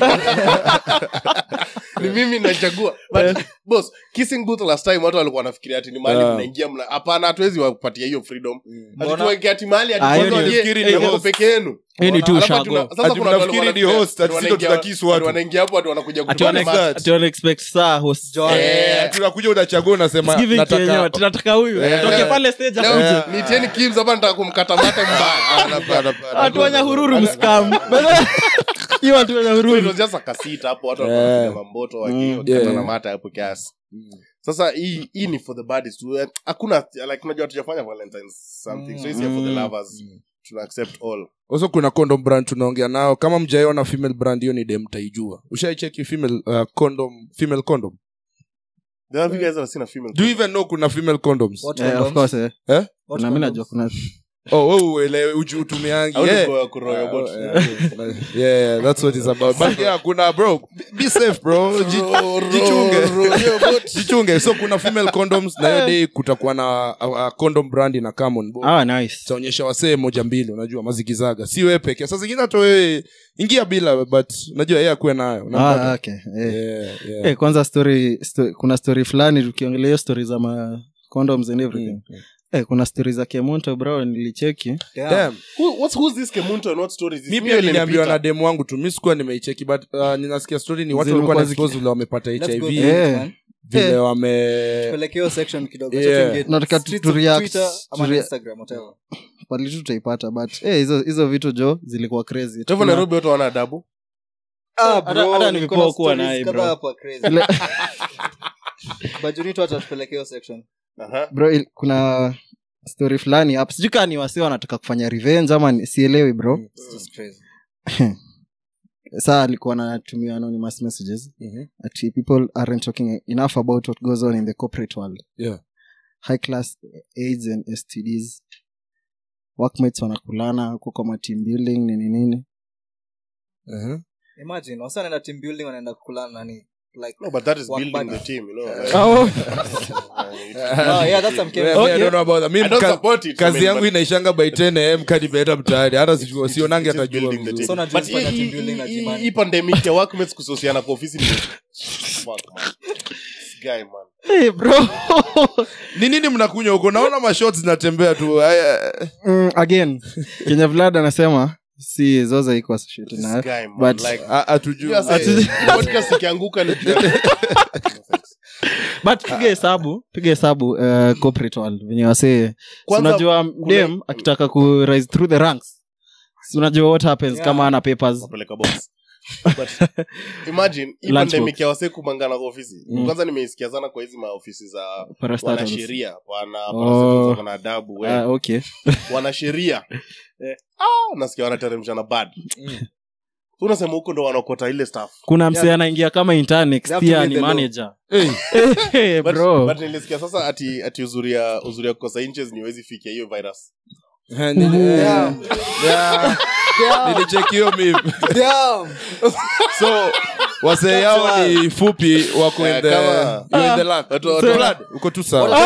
ni mimi nachagua but boss kissing booth last time watu walikuwa wanafikiria ati ni mahali Yeah. mnaingia mna hapana hatuwezi wakupatia hiyo freedom ati Mbona? tuweke ati mahali ati Ah, hiyo kwanza ni- walie- nafikiri ni eh, wako host. peke yenu hii ni tu Alafu shago tuna- sasa Ati kuna watu mnafikiri walikuwa ni host, ati wanaingia- sisi tutakiss watu. wanaingia hapo watu wanakuja ati kutupa wana mata. ati wana expect saa host John. Eh, tunakuja unachagua unasema giving nataka Kenya tunataka huyu Eh. toke pale stage leo hapo nitieni Kims hapa nataka kumkata mate mbaya watu wanya hururu mscam hiyo watu wanya So it hururu was just a kasita hapo watu Yeah. wanapiga mamboto Mm, wakikata yeah. na mata hapo kiasi sasa hii hii ni for the buddies tu Eh, hakuna like unajua tujafanya Valentine's something so it's here for the lovers tuna accept all also kuna condom brand tunaongea nao kama mjaiona female brand hiyo ni dem taijua ushaicheki female uh, condom female condom there are you guys have seen a female do you even know kuna female condoms What eh, of condoms? course eh eh What na mimi condoms? najua kuna oh wewe uelewe uji utumiangi How to yeah. go kuroyo bot yeah, yeah, yeah, that's what it's about. But yeah, kuna bro, be safe bro. Ji- Jichunge. Jichunge. So kuna female condoms na hiyo day kutakuwa na a, a condom brand na common. ah nice Taonyesha wasee moja mbili unajua mazikizaga. Si wewe peke. Sasa zingine hata wewe ingia bila but unajua yeye akuwe nayo. ah Unapata? okay eh Yeah, yeah. eh kwanza story, story kuna story fulani tukiongelea hiyo story za ma condoms and everything eh kuna story za Kemonto bro nilicheki Damn. Damn. Who, what's who's this Kemunto and what story is this? Mi Mimi pia ile niliambiwa nilipita. na demu wangu tu. Mi sikuwa nimeicheki but uh, ninasikia story ni watu Zilikuwa walikuwa na ziki- expose vile wamepata Let's H I go V. to it, Eh. man. Vile Eh. wame Peleke hiyo section kidogo. Yeah. Acha tuingie Nataka tu- streets tu of react, Twitter ama tu rea- Instagram, whatever. pali tu tutaipata but eh hizo hizo vitu jo zilikuwa crazy Kwa hivyo Nairobi watu wana adabu Ah, hata- bro, hata ni niko vipoa na kuwa stories naye, kadhaa bro. hapa crazy. Ile- But you need to atupeleke hiyo section. aha bro il- kuna story fulani hapa sijui kama ni wasi wanataka kufanya revenge ama ni- sielewi bro It's just crazy. saa alikuwa anatumia anonymous messages Mhm. ati people aren't talking enough about what goes on in the corporate world Yeah. high class AIDS and S T Ds workmates wanakulana huko kwa ma team building nini nini Uh-huh. Imagine, wasa wanaenda team building wanaenda kukulana nani like no but that is Work building partner. the team you know like, oh oh yeah, that's some Yeah, chemical. yeah, I don't know about that. Mi I don't ka- support it, I kazi mean, yangu but- inaishanga by ten a.m. kadi beeta mtaani hata sijua sionangi it is atajua building the vizuri. team. So unajua But kufanya hii- team building na hii- jimani. hii pandemic ya workmates kusosiana kwa ofisi ni fuck man this guy man hey bro ni nini mnakunywa huko naona mashots zinatembea tu Aya, mm, again Kenya Vlad anasema si zoza iko associated this na guy man but like a- hatujui. you are saying, podcast ikianguka ni juu but piga hesabu piga hesabu uh, corporate world venye wasee Kwanza, unajua dem akitaka ku rise through the ranks si unajua what happens Yeah. kama ana papers wapeleka boss But imagine hii Lunch pandemic box. ya wase kumangana kwa ofisi. Mm. Kwanza nimeisikia sana kwa hizi maofisi za Parastatals. wanasheria, wana Oh. parastatals wana adabu wewe. Ah, okay. Wanasheria. Eh, ah, nasikia wanateremsha na bad. Unasema huko ndo wanakota ile staff. Kuna msee anaingia kama intern next They have to year read ni the law. manager. Hey. Hey, But, bro. but nilisikia sasa ati ati uzuri ya uzuri ya kukosa inches ni huwezi fikia hiyo virus. Eh, nili- eh, Damn. yeah. Nilicheck hiyo meme. Damn. So wase yao ni fupi wako in Eh, the kama- you're in the land. Watu- watu- Blood, uko tu sawa.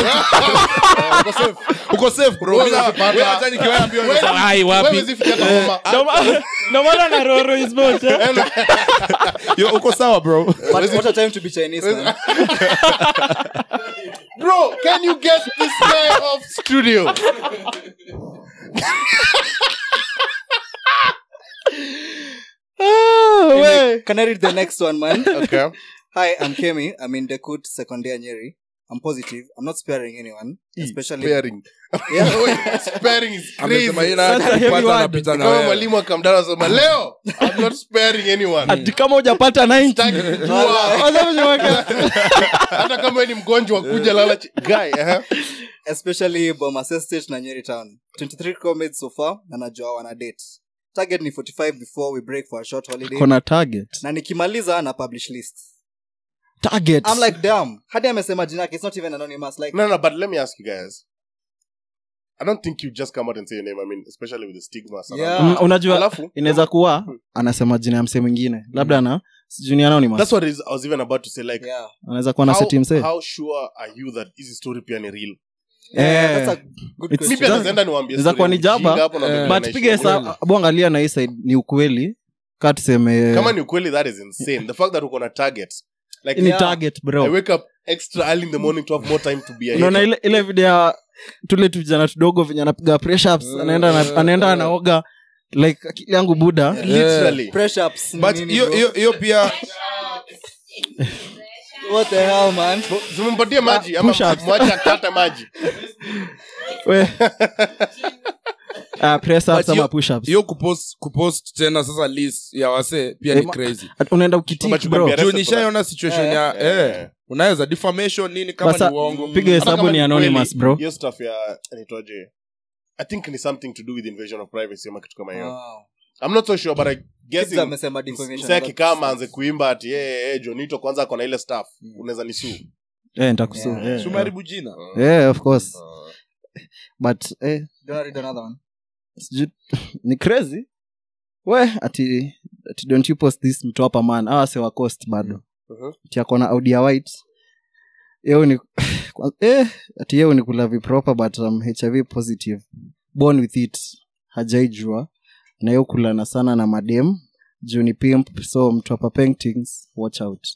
Uko safe bro. Mimi wewe hata nikiwaambia Wewe- sawa hai wewe wapi? huwezi fikia hata homa. No maana na roro is both. Yo, uko sawa bro. But what a time to be Chinese, man. Bro, can you get this guy off studio? Anyway, can I read the next one, man? Okay. Hi, I'm Kemi. I'm in Dekut, second year Nyeri. I'm positive. I'm not sparing anyone, especially. Sparing. Yeah. Wait, sparing is crazy. Amesema ina Sasa heavy kupata word. napita na Kama wewe. mwalimu akamdana anasema leo I'm not sparing anyone. Ati kama hujapata ninety. Sitaki kujua. Waza mnyeweka. Hata kama wewe ni mgonjwa kuja lala chi- guy, eh. Especially Bomas Estate na Nyeri Town. twenty-three comments so far na najua wana date. Target ni forty-five before we break for a short holiday. Kuna target. Na nikimaliza na publish list. Target. I'm like, damn. Hadi amesema jina yake, it's not even anonymous. Like, No, no, but let me ask you guys. I don't think you just come out and say your name. I mean, especially with the stigma. surrounding Yeah. it. Mm, unajua Alafu, inaweza kuwa anasema jina ya msee mwingine labda na sijui ni anonymous. that's what is, I was even about to say. Like, yeah. Anaweza kuwa na how, seti msee. how sure are you that this story pia ni real? Yeah, Eh. that's a good It's- question. Mi pia Just- nazaenda niwaambie inaweza story kuwa ni ujinga jaba, hapo na vile but naishi. piga hesabu abu angalia na hii side ni ukweli kaa tuseme Kama ni ukweli, that is insane. The fact that uko na target. Like, ni Yeah. target I bro. wake up extra early in the morning to have more time to be a Unaona hater. ile ile video ya tule tu vijana tudogo venye anapiga press ups anaenda na- anaenda anaoga like akili yangu buda. Literally. Press ups. But nini, hiyo bro? hiyo hiyo pia What the hell, man? Zimempatia maji ama push-ups. mwache akate maji. We. Ah, press ups But ama hiyo- push ups. hiyo kupost kupost tena sasa list ya wase pia ni Eh, ma- crazy. Unaenda Kwamba ukitik bro. tumeambia Juu rest nishaiona situation ya Eh. eh unaweza defamation nini kama Basa- ni uongo. piga Hata hesabu kama ni ni anonymous kweli, bro. hiyo stuff ya inaitwaje? I think ni something to do with invasion of privacy ama kitu kama hiyo. Wow. I'm not so sure, but I Kids guessing amesema defamation. msee akikama aanze kuimba ati hey, hey, Jonito kwanza ako na ile staff unaweza nisuu. Eh, nitakusu. Yeah. Eh. Sumaribu jina. Yeah, of course. But eh Don't read another one. sijui- ni crazy. We ati ati don't you post this mtu hapa man. Hawa se wa cost bado. Mhm. Ati ako na Audi ya white. Yeye ni kwa- eh ati yeye ni kula viproper but um, H I V positive. Born with it. Hajaijua. Na yeye kulana sana na madem. Juu ni pimp so mtu hapa paintings watch out.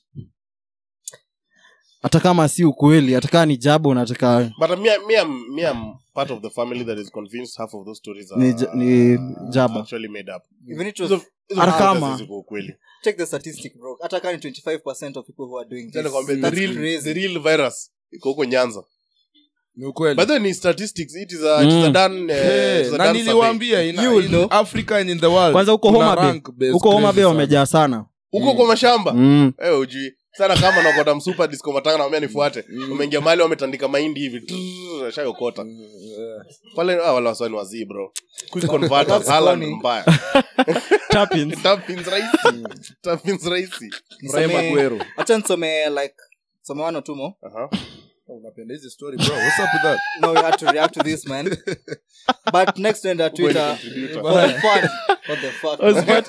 Hata kama si ukweli, hata kama ni jabo nataka But uh, me, me, I'm, me, I'm part of the family that is convinced half of those stories are Ni ja- ni jaba. actually made up. Even it was, Hizo- hizo Hata stories kama- ziko ukweli. check the statistic, bro. Hata kama ni twenty-five percent of people who are doing Tena this. kwambia, the That's real- crazy. the real virus iko huko Nyanza. Ni ukweli. But then ni statistics. It is a, it is a Mm. done, uh, Eh, it is a na done niliwaambia in, You will in know. Africa and in the world. kwanza huko kuna Homa Bay. rank based Huko Homa crazy Bay sana. wamejaa sana. huko kwa mashamba. Mm. Eh, ujui. Sana kama nakota msupa disco matanga na wamea nifuate. Umeingia mahali wametandika mahindi hivi. Trrrr, shayokota. Pale ah wala waswani wazi bro. Quick converters That's Haaland funny. mbaya. Tappins. Tapins rahisi. Tapins rahisi. Nisome- Rema Guero. acha nisome like some one or two more. Aha. Unapenda hizi story bro. What's up with that? No, we had to react to this, man. But next on the Twitter, contributor. for the fun. What the fuck? I was about-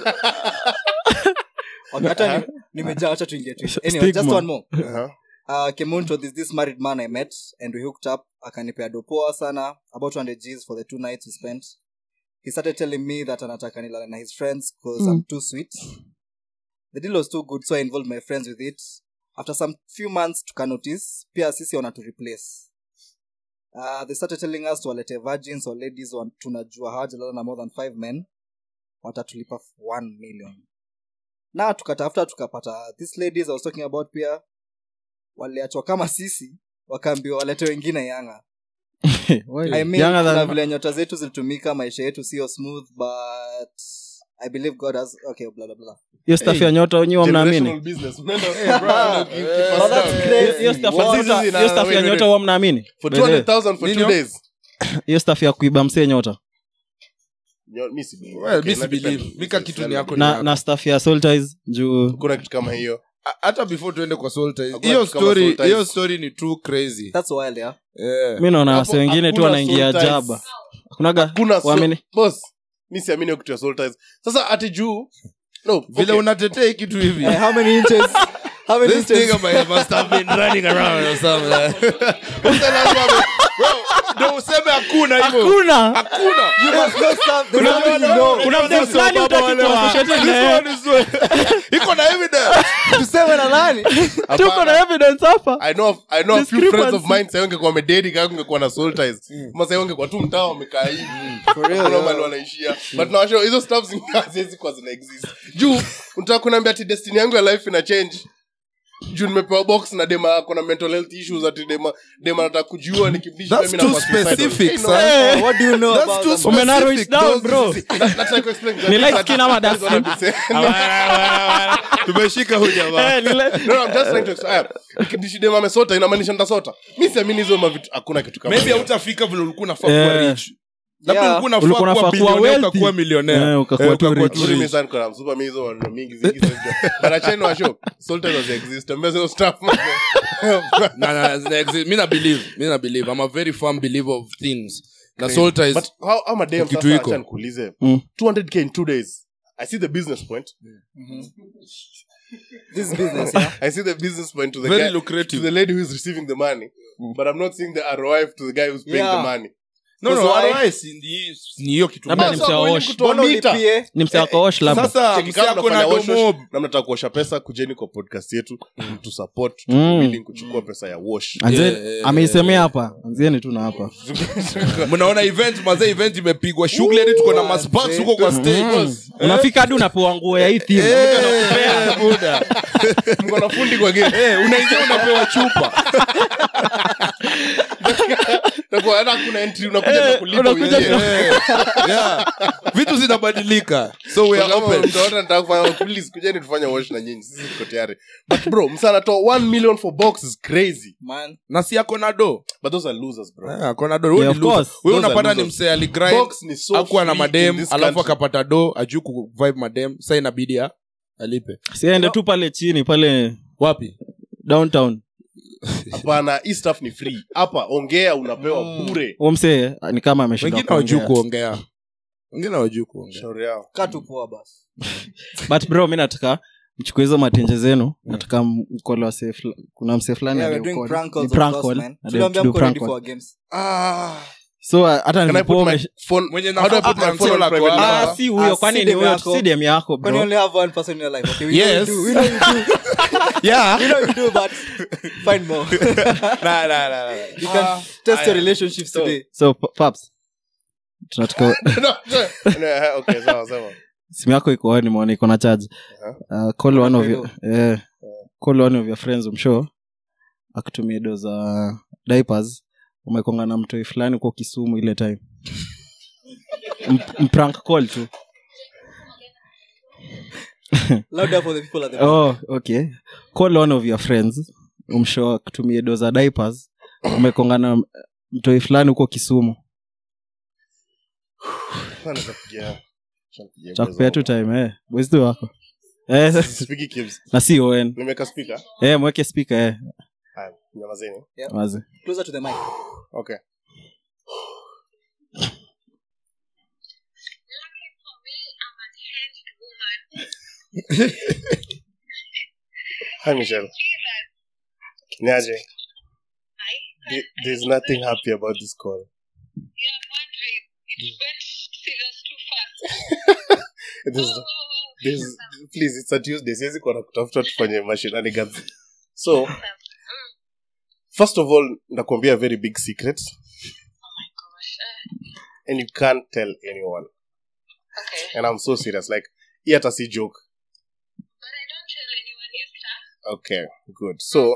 Okay, hata ni- nimejaa, acha tuingie tu. Anyway, Stigma. just one more. Aha. Uh, Kemunto, there's this married man I met and we hooked up. Akanipea dopoa sana, about two hundred G's for the two nights we spent. He started telling me that anataka nilale na his friends because I'm too sweet. The deal was too good, so I involved my friends with it. After some few months, tuka notice, pia sisi wana to replace. Uh, they started telling us tuwalete virgins or ladies wa- tunajua hawajalala na more than five men. Watatulipa one million. Na tukatafuta tukapata these ladies I was talking about pia waliachwa kama sisi wakaambiwa walete wengine yanga. I mean, Younger kuna than- vile nyota zetu zilitumika, maisha yetu sio smooth, but I believe God has okay blah blah blah. hiyo staff ya nyota wenyewe mnaamini Generational business. Unaenda, bro, keep us But that's down. crazy. hiyo staff ya What? nyota This is hiyo staff in- ya wait, nyota wait. huwa mnaamini For two hundred thousand for Nini two yo? days. hiyo staff ya kuiba msee nyota Nyo- mi si believe. Well, Okay, mi si na believe. depend. Mika kitu ni yako. na na staff ya Soul Ties juu Kuna kitu kama hiyo. A- hata before tuende kwa Soul Ties, Hakuna hiyo kitu kama story Soul Ties. hiyo story ni too crazy. That's wild, yeah. Yeah. mi naona Hapo wase wengine tu hakuna wanaingia Soul Ties. jaba kunaga Kuna so- waamini boss, mi siamini hiyo kitu ya Soul Ties. Sasa ati juu no, Vile okay. unatetea hii kitu hivi. Hey, how many inches? How many This inches? nigga might- must have been running around or something. Bro, ndio useme hakuna hivyo. hakuna Hakuna. You must know some. There's Kuna- something you know. kuna mzee fulani hutaki kuassociate This naye. one is way- iko na evidence. Tuseme na nani? tuko na evidence hapa I know I know a few Discrepancy. friends of mine sasa wangekuwa wamededi kama wangekuwa na Soul Ties. Kama sasa wangekuwa tu mtaa wamekaa hivi. For real, Kuna yeah. mahali wanaishia. But now show hizo stuff zingine kwa zina exist. Juu unataka kuniambia ati destiny yangu ya life ina change. Juu nimepewa box na dema ako na mental health issues ati dema dema nataka kujua nikibisha That's mimi too na suicidal. specific, Hey, no. son. Hey, what do you know That's about too them? Ume narrow it specific, down, those- bro. That- that's like explain Ni light skin ama dark That's what I'm saying. Tumeshika huyu jamaa. Eh, ni le- No, no, I'm just trying to explain. Nikidishidema amesota inamaanisha nitasota. Mimi siamini hizo mavitu hakuna kitu kama Maybe hiyo. hautafika vile ulikuwa unafaa Yeah. kuwa rich. Labda Yeah. ulikuwa Ulikuwa unafaa kuwa unafaa kuwa billionaire wealthy. ukakuwa millionaire. Eh, ukakuwa Eh, tu ukakuwa rich. tu Mimi rich. sana kuna msupa mimi hizo ndo mingi zingi sasa. But I know show. Soul Ties exist. Ambia hizo stuff. Na- na- na- exist. Mi na believe. Mi na believe. I'm a very firm believer of things. Na Soul Ties- But how how madam Kitu sasa iko. acha nikuulize. Mm. two hundred k in two days. I see the business point. This is business, yeah. I see the business point to the Very guy, to lucrative. the lady who is receiving the money. But I'm not seeing the R O I to the guy who's paying Yeah. the money. No, no, Because R O I si ni- ni hiyo kitu Labda moja. ni msee wa wash. Mbona ulipie? ni msee wako wash labda Sasa Cheki msee kama ako na mnafanya wash, domob. na mnataka kuosha pesa kujeni kwa podcast yetu to support Mm. tuko willing kuchukua pesa ya wash. Anzie- Yeah, yeah, ameisemea hapa anzieni tu na hapa mnaona event mazee event imepigwa shughuli hadi tuko na masparks huko kwa stage. unafika hadi unapewa nguo ya hii theme Eh, buda. Mko na fundi kwa game. Eh, unaingia unapewa chupa. Na kwa hata kuna entry unakuja na kulipa unakuja wenyewe. Eh, yeah. Vitu zinabadilika. So we are Kama open. mtaona nataka kufanya please kujeni tufanye wash na nyinyi sisi tuko tayari. But bro, msana to one million for box is crazy. Man. Na si ako na do. But those are losers bro. Eh, ako na do. Wewe Yeah, ni of loser. course. Wewe Those are unapata ni losers. msee aligrind. Box ni so Hakuwa na free in madem this alafu country. akapata do ajuu kuvibe madem sasa inabidi a- alipe siende tu pale chini pale wapi downtown Hapana, hii stuff ni free. Hapa ongea unapewa bure. huo msee ni kama ameshinda wengine wajuu kuongea. kuongea wengine wajuu kuongea Shauri yao. Kaa tu poa basi. But bro mi nataka mchukue hizo matenje zenu nataka mkolo wa safe kuna msee fulani Yeah, we're doing aliyokodi. prank Ni calls, prank of course, call. man. Ade- Tuliambia to do mko prank ready call. for our games. Ah. so uh, hata Can I put nilipoa my phone? Mwenye How do I nafaa put my prank phone on call private ako hapa. number? ah si huyo Ah, kwani si ni dem huyo yako. si dem yako When you bro only have one person in your life, okay? We Yes. know you do. We know you do. yeah We know you do, but find more. Nah, nah, nah, nah. You can test your relationships today. so p- paps tunataka No, no, eh, okay, sawa sawa. simu yako iko on nimeona iko na charge uh, call one of your eh call one of your friends umshow akutumie do za diapers umekonga na mtoi fulani kwa Kisumu ile time M- mprank call tu Louder for the people at the back. oh okay call one of your friends umshow akutumie do za diapers umekonga na mtoi fulani huko Kisumu Sana kupigia. cha kupea tu time eh boys tu wako eh Speaking Kibbs. na si on Nimeka speaker. eh mweke speaker eh Haya, nyamazeni. wazi Closer to the mic. Okay. Hi Michelle. Niaje. There- There's nothing happy about this call. Yeah, I'm wondering. It went serious too fast. There's, there's, please, it's a Tuesday. Siwezi kuwa nakutafuta tufanye mashinanigans. So, first of all, nakwambia a very big secret. Oh my gosh. Uh, And you can't tell anyone. okay. And I'm so serious. Like, hii hata si joke. But I don't tell anyone your stuff. Okay, good. So,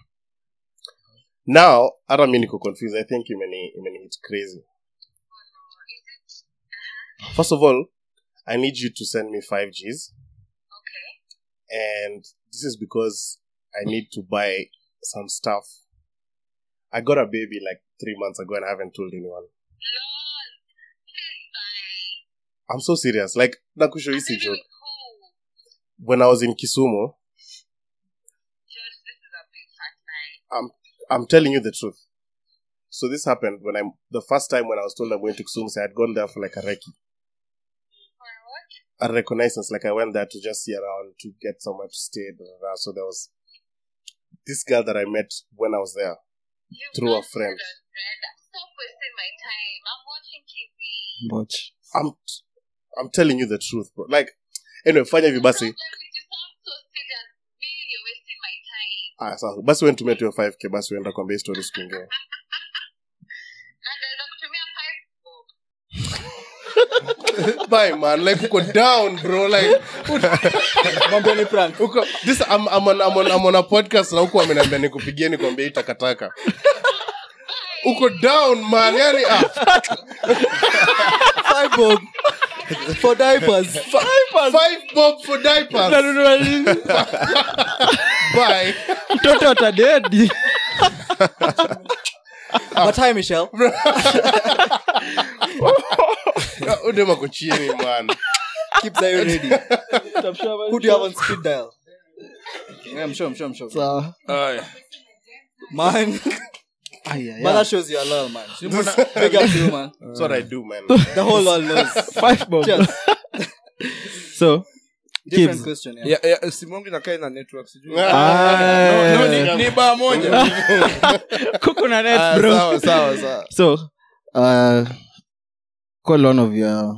now, hata mi niko confused. I think imeni, imeni hit crazy. Oh no. Is it? First of all, I need you to send me five G's. Okay. And this is because I need to buy some stuff. I got a baby like three months ago and I haven't told anyone. Lol. Please buy. I'm so serious. Like, nakusho isi Baby joke. with who? When I was in Kisumu, George, this is a big fat lie. I'm telling you the truth. So this happened when I'm the first time when I was told I'm going to Kisumu. So I had gone there for like a recce, For what? a reconnaissance. Like I went there to just see around to get somewhere to stay. Blah, blah, blah. So there was this girl that I met when I was there. You Through a bastard friend. Red. Stop wasting my time. I'm watching T V. Watch. I'm I'm telling you the truth, bro. Like anyway, fanya hivi basi. Problem is you sound so serious. Meaning you're wasting my time. Ah, sawa. Basi went to meet your five K. Basi wenda kwambia story siku nyingine. Na naweza kutumia five bob. Bye man, like uko down bro, like Mambo ni prank. uko this I'm I'm on I'm on, I'm on a podcast na huko ameniambia nikupigie nikwambie itakataka. Uko down man, yani ah. Five bob for diapers. Five five bob for diapers. Bye. Mtoto atadedi. But hi, Michelle. Udema ko chini man. Keep Zion ready. Who do you have on speed dial? Yeah, I'm sure, I'm sure, I'm sure. So, Aye. Man, ay, ay, but ay. that shows you are loyal, man. Big up to you, man. That's what I do, man. The whole world knows. Five bob. Cheers. So, Different Kids. question, yeah. Ya- ya, simu yangu inakaa ina network sijui. Ah, No, ni- ni baa moja. kuku na net, Ah, bro. sawa, sawa, sawa. So, uh, call one of your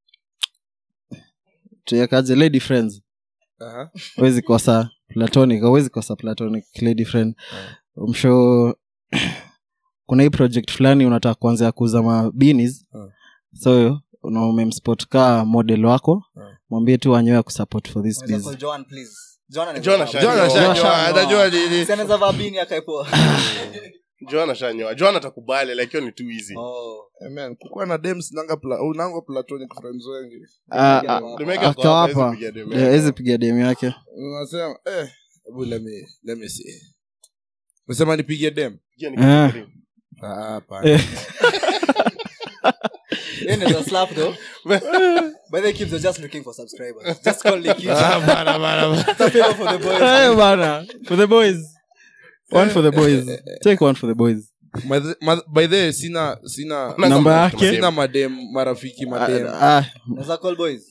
tuyakaje lady friends. Aha. Huwezi kosa platonic, huwezi kosa platonic lady friend. I'm sure kuna hii project fulani unataka kuanza kuuza mabinis. Uh. So, una umemspot ka model wako. Uh. Mwambie tu wanyoe kusupport for this Unaweza biz. call Joan, please. Joan anaweza Joan vaa- asha- John ashajua, John atajua nini. Si anaweza vaa bini akaipoa. Joan ashanyoa. Joan atakubali like hiyo ni too easy. Oh. Eh, man, kukuwa na dems nanga pla, unanga platonic friends wengi. Ah, Yeah, ah, wow. Demeka kwa akawapa. hapa, hizi piga demu Yeah, yako. hizi piga demu yake. Unasema eh, hebu let me let me see. Unasema nipige dem? Piga ni Ah. kitu. Ah, hapana. Eh. Then there's a slap though. But the kids are just looking for subscribers. Just call the kids. Ah, bana, bana, bana. It's a favor for the boys. Eh, bana. For the boys. One for the boys. Take one for the boys. By the- ma- by the way, sina sina Namba yake. sina madem marafiki madem. Ah, ah, Unaweza call boys.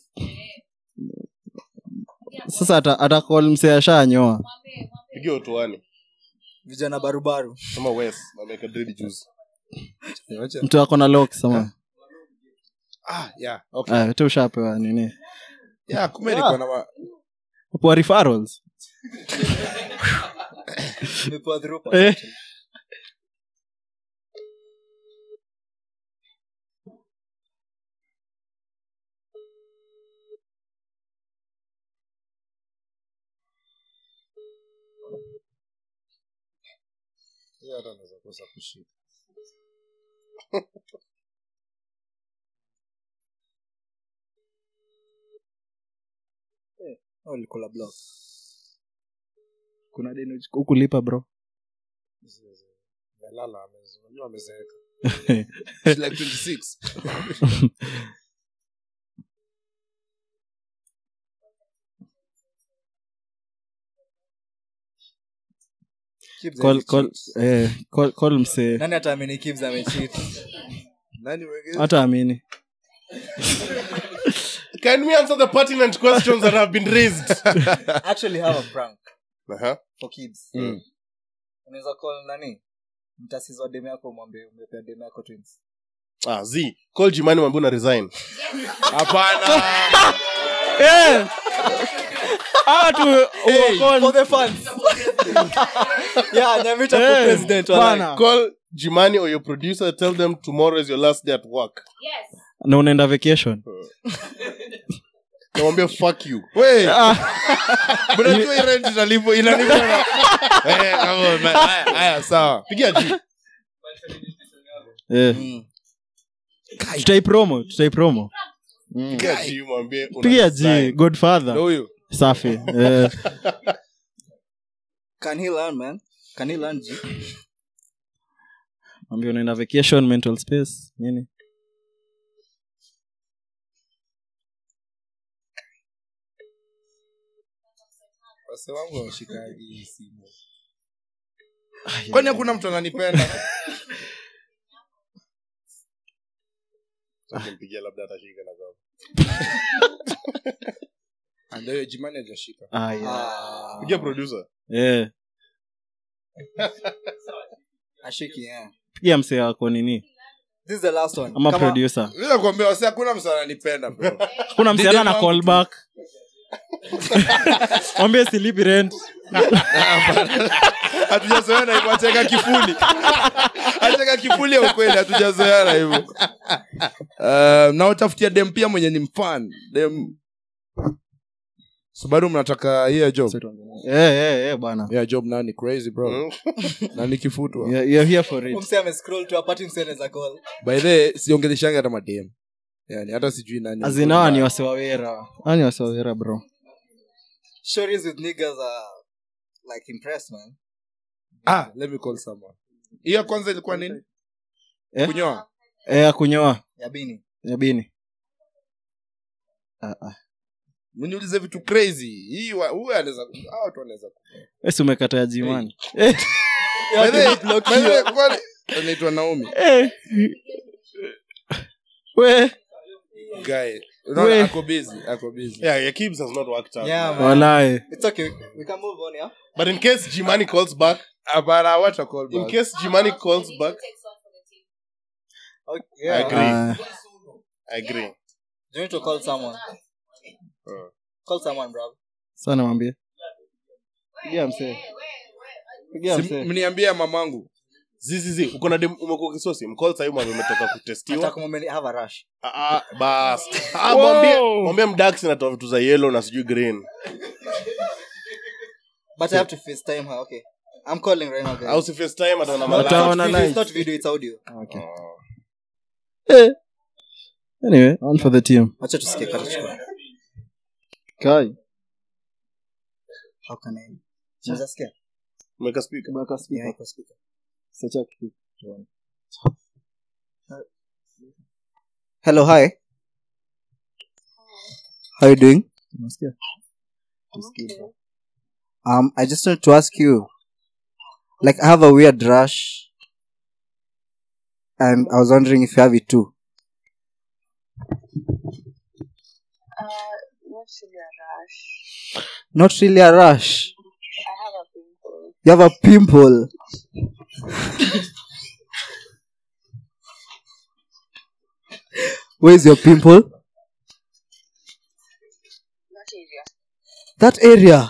sasa ata ata call mse ashanyoa. Piga utoani. Vijana barubaru. Kama West, ameka dread juice. Wacha. Mtu ako na lock sama. Ah, yeah. Okay. Ah, tu ushapewa nini? Yeah, kumbe niko na ma- Upo referrals. Nimepewa through Eh. pass. Yeah, hata naweza kosa kushika. Oh, ulikula block. Kuna deni ukulipa bro. Melala ameze- unajua amezeeka. She's like twenty-six. Kids Call are call cheat. eh call call mse. Nani ataamini Kibbs amecheat? Nani wengine? Hata amini. Can we answer the pertinent questions that have been raised? Actually have a prank Uh-huh. for kids. Mm. Unaweza call nani? Mtasizwa demu yako mwambie umepea demu yako twins. Ah, Z. Call Jimani mwambie una resign. Hapana. Eh. Ah tu For the fans. Yeah, Nyamita for president. walai. bana. Call Jimani or your producer, tell them tomorrow is your last day at work. Na unaenda vacation. Namwambia fuck you. Wait. Unajua hii rent inalipo inalipo na. Eh, come on, man. Haya, haya, sawa. Pigia G. Eh. Mm. Tutai promo, tutai promo. Pigia G mwambie una Pigia design. G, Godfather. Ndio huyo. Safi. Eh. Can he learn, man? Can he learn G? Mwambie unaenda vacation mental space. Nini? Wase wangu washika hii simu. Kwani hakuna mtu ananipenda? Sasa mpigia labda atashika na sababu. Ndio Jimani hajashika. Ah yeah. Pigia producer. Eh. Ashiki, yeah. Pigia msee wako nini? This is the last one. Ama Come on. producer. Mimi nakwambia wase hakuna mtu ananipenda bro. Kuna msee ana call back. Mwambie silipi rent. Hatujazoeana hivyo, acheka kifuli. Acheka kifuli ya ukweli, hatujazoeana hivyo. Uh, na utafutia dem pia mwenye ni mfan. Dem Subaru mnataka hiyo job. Eh eh eh bwana. Yeah, job nani crazy bro. Nani kifutwa. Yeah, you're here for it. Umse ame scroll to apart msene za call. By the way, siongeleshanga hata madem. Yani hata sijui nani. Azinawa ni wasewawera. Ani wasewawera bro. Stories with niggas are like impressed, man. Ah, let me call someone. Hiyo kwanza ilikuwa nini? Eh? Kunyoa. Eh kunyoa. Yabini. Yabini. Ah ah. Mniulize vitu crazy. Hii huyu anaweza hao watu wanaweza. Wewe umekata ya Jimani. Eh. By the way, by the way, kwani anaitwa Naomi. Eh. We. Guy. No, ako busy, ako busy. Yeah, your Kibs has not worked out. Yeah, man. Walai. It's okay. We can move on, yeah? But in case Jimani calls back, Abana what a call in back. case Jimani calls back, Okay. I Yeah. agree. Ah. I agree. You need to call someone. Uh. Call someone, bro. Sana mwambie. Pigia msee. Pigia Si- msee. Mniambia mamangu. Zizizi, uko na dem umekuwa kisosi. Mcall sasa hivi umetoka kutestiwa. Attack moment have a rush. Ah ah, bas. Ah, mwambie, mwambie mdax inatoa vitu za yellow na sijui green. But I have to FaceTime her. Okay. I'm calling right now, guys. Au si FaceTime ataona No, mala. it's not Utaona video, live. it's not video, it's audio. Okay. Eh. Anyway, on for the team. Acha tusikie karichukua. Kai. How can I? Unaweza sikia? Umeka speaker. Baka speaker. Yeah, iko speaker. Secha kitu. Hello, hi. How you doing? Unasikia? Um, I just wanted to ask you, like, I have a weird rush, and I was wondering if you have it too. Uh, not really a rush. Not really a rush. I have a pimple. You have a pimple. Where's your pimple? Not area. That area.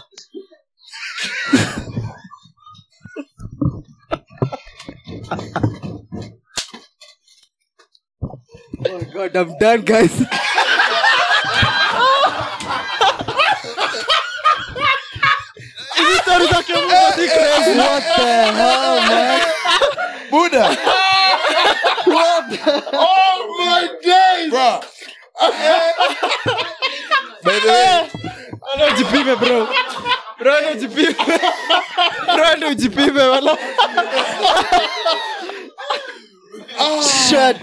Oh god, I'm done, guys. What the hell, man? Buddha. Oh my days. Bro. By the way, Ana ujipime bro. Bro ana ujipime. Bro ana ujipime wala. Shut.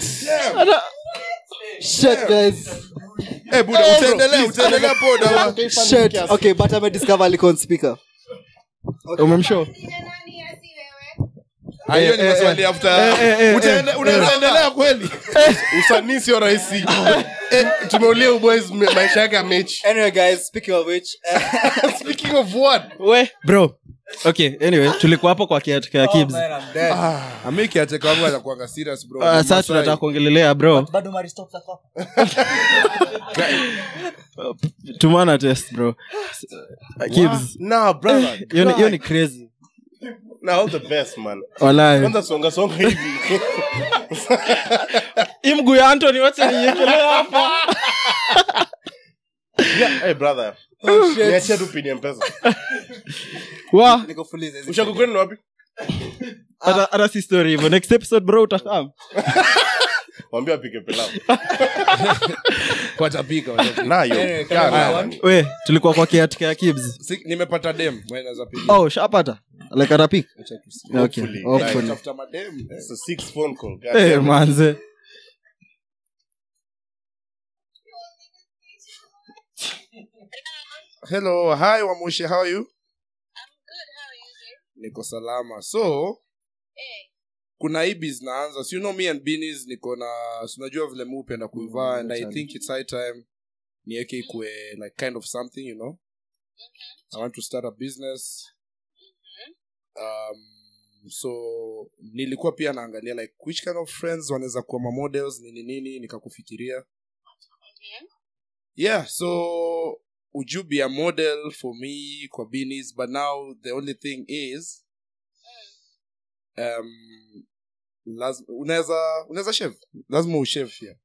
Shut, guys. eh Buddha, utaendelea, utaendelea poda. Shut. Okay, but I'm a discover like on speaker. Umemshow? Hiyo ni maswali after. Utaendelea, unaendelea kweli? Usanii sio rahisi. Eh, tumeulia boys maisha yake ya mechi. Anyway, guys, speaking of which, Speaking of what? We, bro. Okay, anyway, tulikuwa hapo kwa kiatu ya oh Kibs. man, I'm dead. Ameki ateka wangu anakuanga serious bro. Ah, sasa tunataka kuongelelea bro. Bado Mari stop hapo. Tumana test bro. Kibs. Nah, brother. Hiyo ni hiyo ni crazy. Nah, all the best, man. Wallahi. Kwanza songa songa hivi. Imgu ya Anthony wacha niekelea hapa. Yeah, hey brother. Oh shit. Niachia tu pini mpesa. Wa, Niko fuliza hizi. Ushaku kwenu wapi? ana ana si story hivyo. Next episode bro utakam. Mwambie apike pilau. Watapika watapika. Nayo. Anyway, kama we tulikuwa kwa kiatika ya Kibs. Si, nimepata dem mwenye naweza piga. Oh shapata like atapika. Acha tusikie. Okay, Hopefully. hopefully. Tafuta madem. eh. It's a six phone call. God Eh damn it. manze. Hello, hi Wamushi, how are you? I'm good. How are you doing? Niko salama. So, Hey. kuna hii biz naanza. So you know me and Beanies niko na so unajua vile mimi hupenda kuivaa and I think it's high time niweke ikue like kind of something, you know. I want to start a business. Um so nilikuwa pia naangalia like which kind of friends wanaweza kuwa ma models nini nini nikakufikiria. Yeah, so would you be a model for me kwa Beanies? But now the only thing is um lazima unaweza unaweza shave, lazima ushave pia.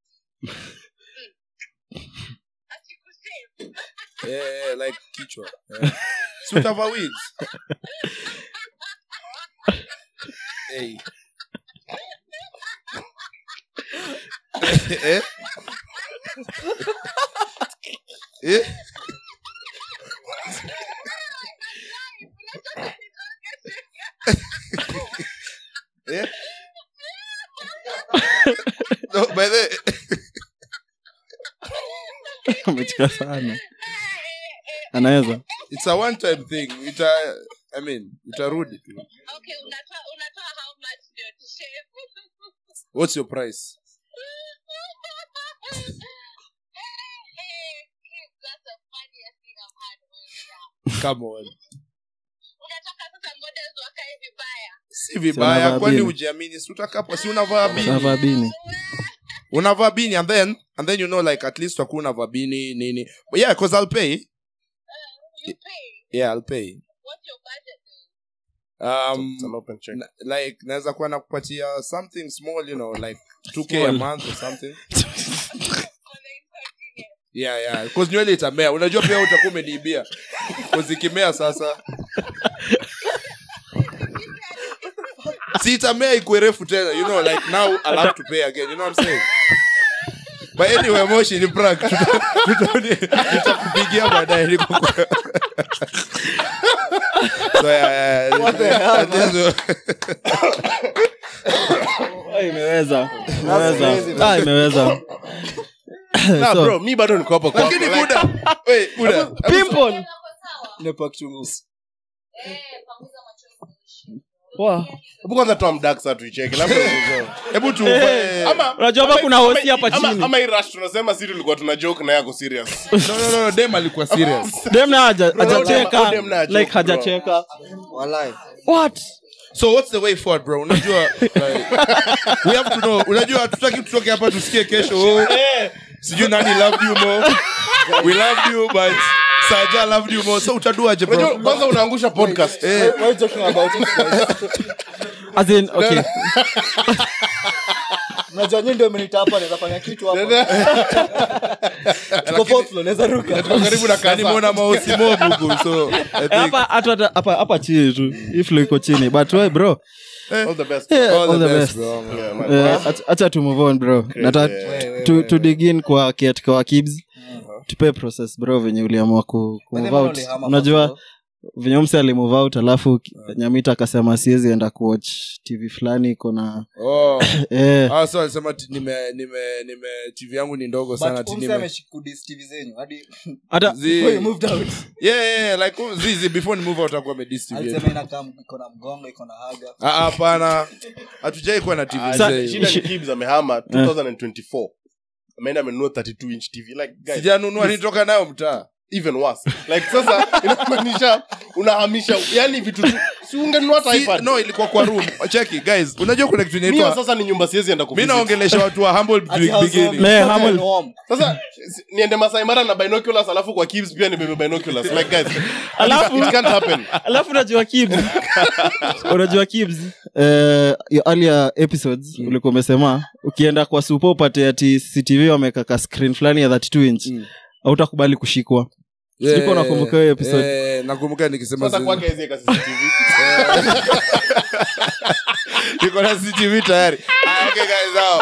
Yeah, like kichwa. Yeah. So utavaa wigs. Hey. Eh? Eh? Eh? No, by the Umechika sana. Anaweza. it's a one time thing. Ita I mean, itarudi tu. Okay, unatoa unatoa how much ndio to shave? What's your price? Hey, that's the funniest thing I've had all year. Come on. Unataka sasa models wakae vibaya. Si vibaya unavaa kwani bini. ujiamini si utakapo si unavaa bini. Unavaa bini. Unavaa bini and then and then you know like at least utakuwa unavaa bini nini. But yeah, cuz I'll pay. You pay. Yeah, I'll pay. What's your budget? Um It's an open check. na- like naweza kuwa nakupatia something small, you know, like two k a month or something. On the inconvenience. Yeah, yeah. Because nywele itamea. Unajua pia utakuwa umeniibia. Because ikimea sasa. Si itamea ikuwe refu tena. You know, like now I'll have to pay again. You know what I'm saying? But anyway, Moshi ni prank. Tutoni nitakupigia baadaye niko kwa. So yeah, yeah. What the hell, man? Ah, imeweza. Imeweza. Ah, imeweza. Nah, So- bro, mi bado niko hapo kwako. Lakini Like, buda. Wait, buda. Pimple. Nepa kichunguzi. Wow. hebu kwanza toa mdaksa tuicheke. Labda uzo. Hebu tu. Ama Unajua hapa ama- kuna ama- hosi hapa ama- chini. Ama hii rush tunasema sisi tulikuwa tuna joke na yako serious. No, no, no, dem alikuwa serious. Dem na haja Bro, hajacheka. dem na joke, Like bro. hajacheka. Walai. What? So what's the way forward, bro? Unajua like, we have to know. Unajua tutaki tutoke hapa tusikie kesho. Oh, sijui nani loved you more. We loved you but Saja loved you more. So utaduaje, bro? Unajua kwanza unaangusha podcast. Why are you talking about it, guys? As in, okay. Unajua nyinyi ndio mmenita hapa naweza fanya kitu hapa. Tuko fourth floor naweza ruka. Tuko karibu na kani muona mausi mobu so I think Hapa hata hapa hapa chini tu. If iko chini. But why bro? All the best. Yeah, all, the, best, bro. Yeah, man. Eh, acha- acha tu move on bro. Nataka yeah. tu to dig in kwa kiatika wa Kibs. Tupe process bro venye uliamua ku, ku move out. Unajua venye mse ali move out alafu Nyamita akasema siwezi enda kuwatch T V fulani iko na Oh. eh Ah, so alisema ti- nime nime nime T V yangu ni ndogo sana But ti umse nime. ameshikudis T V zenyu hadi hata Zi- before you moved out. Yeah, yeah, yeah, like oh, zizi before ni move out akuwa medis T V. Alisema inakaa iko na mgongo iko na haga. Ah, ah, hapana. Hatujai kuwa na T V. Ah, Sa- zee. shida ni Kibs amehama twenty twenty-four. Ameenda amenunua thirty-two inch T V. Like guys, Sijanunua nitoka nayo mtaa. even worse. Like sasa inamaanisha unahamisha yani vitu tu. Si ungenunua hata Si, iPad. no, ilikuwa kwa room. Cheki guys, unajua kuna kitu Mimi inaitwa sasa ni nyumba siwezi enda mimi kuvisit. naongelesha watu wa humble Ati house beginning. warming. Me, Hot Hamel. and warm. Sasa si- niende Masai Mara na binoculars alafu kwa Kibs pia nibebe binoculars. Like guys, Alafu- it can't happen. alafu unajua Kibs unajua Kibs eh your earlier episodes ulikuwa umesema ukienda kwa super upate ati C C T V wameka ka screen fulani ya thirty-two inch Mm. hautakubali kushikwa. Siko nakumbuka hiyo episode. Eh, nakumbuka nikisema Sasa zi- kwake hizi ka C C T V. niko na C C T V tayari. Ah, okay guys, now.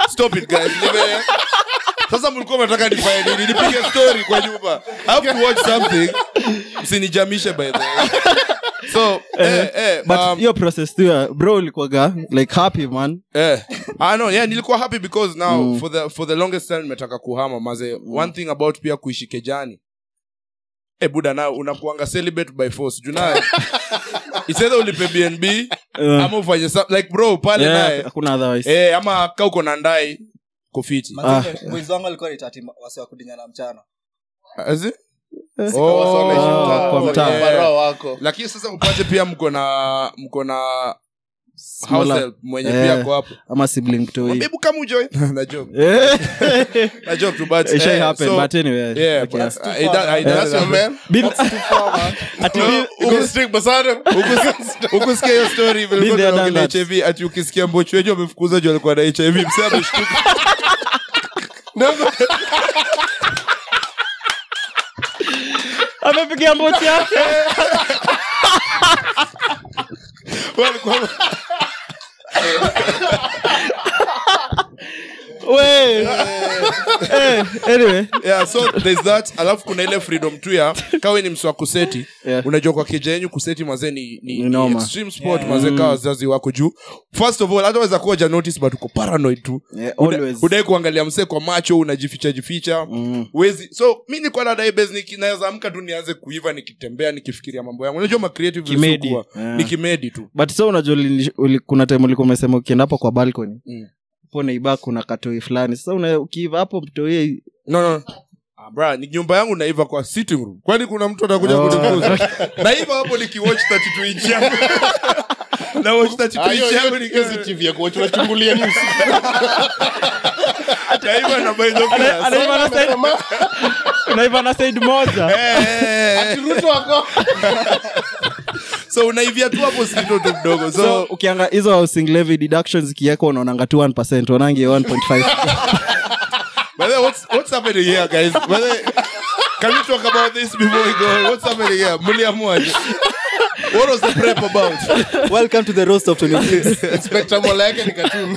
stop it guys. Nime sasa mlikuwa mnataka nifanye nini? Nipige story kwa nyumba. I have to watch something. Msinijamishe by the way. So eh eh but um, your process too bro ulikuwa like happy man eh I know yeah nilikuwa happy because now mm. for the for the longest time nimetaka kuhama maze mm. one thing about pia kuishi kejani eh buda na unakuanga celibate by force juna it's either ulipe B N B uh, ama ufanye like bro pale yeah, naye hakuna otherwise eh ama kaa uko na ndai kofiti boys wangu alikuwa ni tati wasi wa kudinyana mchana azi kwa mtaa wako lakini sasa upate pia mko na mko na house help mwenye pia kwa hapo ama sibling to baby kama ujoin na joke na joke to but it should happen but anyway yeah I that's your man ati uko stick basada ukusikia hiyo story vile kuna H I V ati ukisikia mbocho wewe amefukuza jo alikuwa na H I V msema ameshtuka amepigia mboti yake walikuwa we eh anyway yeah so there's that alafu kuna ile freedom tu ya kawe ni mswa kuseti yeah. unajua kwa keja yenu kuseti mazee ni, ni, ni ni extreme sport yeah. mazee mm. kawa wazazi wako juu first of all hata waweza kuja notice but uko paranoid tu yeah, always udai kuangalia msee kwa macho unajificha jificha mm. wezi so mimi niko na dai business naweza amka tu nianze kuiva nikitembea nikifikiria mambo yangu unajua ma creative vile yeah. nikimedi tu but so unajua kuna time ulikuwa umesema ukienda hapo kwa balcony mm. pone iba kuna katoi fulani sasa una ukiiva hapo mtoi no no ah bra ni nyumba yangu naiva kwa sitting room kwani kuna mtu atakuja oh. kunifukuza naiva hapo nikiwatch thirty two inch yangu na watch thirty two inch yangu ni kazi T V ya kuwatch unachungulia news naiva na by the way anaiva na side naiva na side moja eh atiruto wako so unaivia tu hapo sito tu mdogo so, so ukianga hizo housing levy deductions kiako unaonanga tu one percent wanangi one point five but then what's what's happening here guys but then, can we talk about this before we go what's happening here muliamwaje what was the prep about welcome to the roast of Tony Clips Inspector Moleke ni cartoon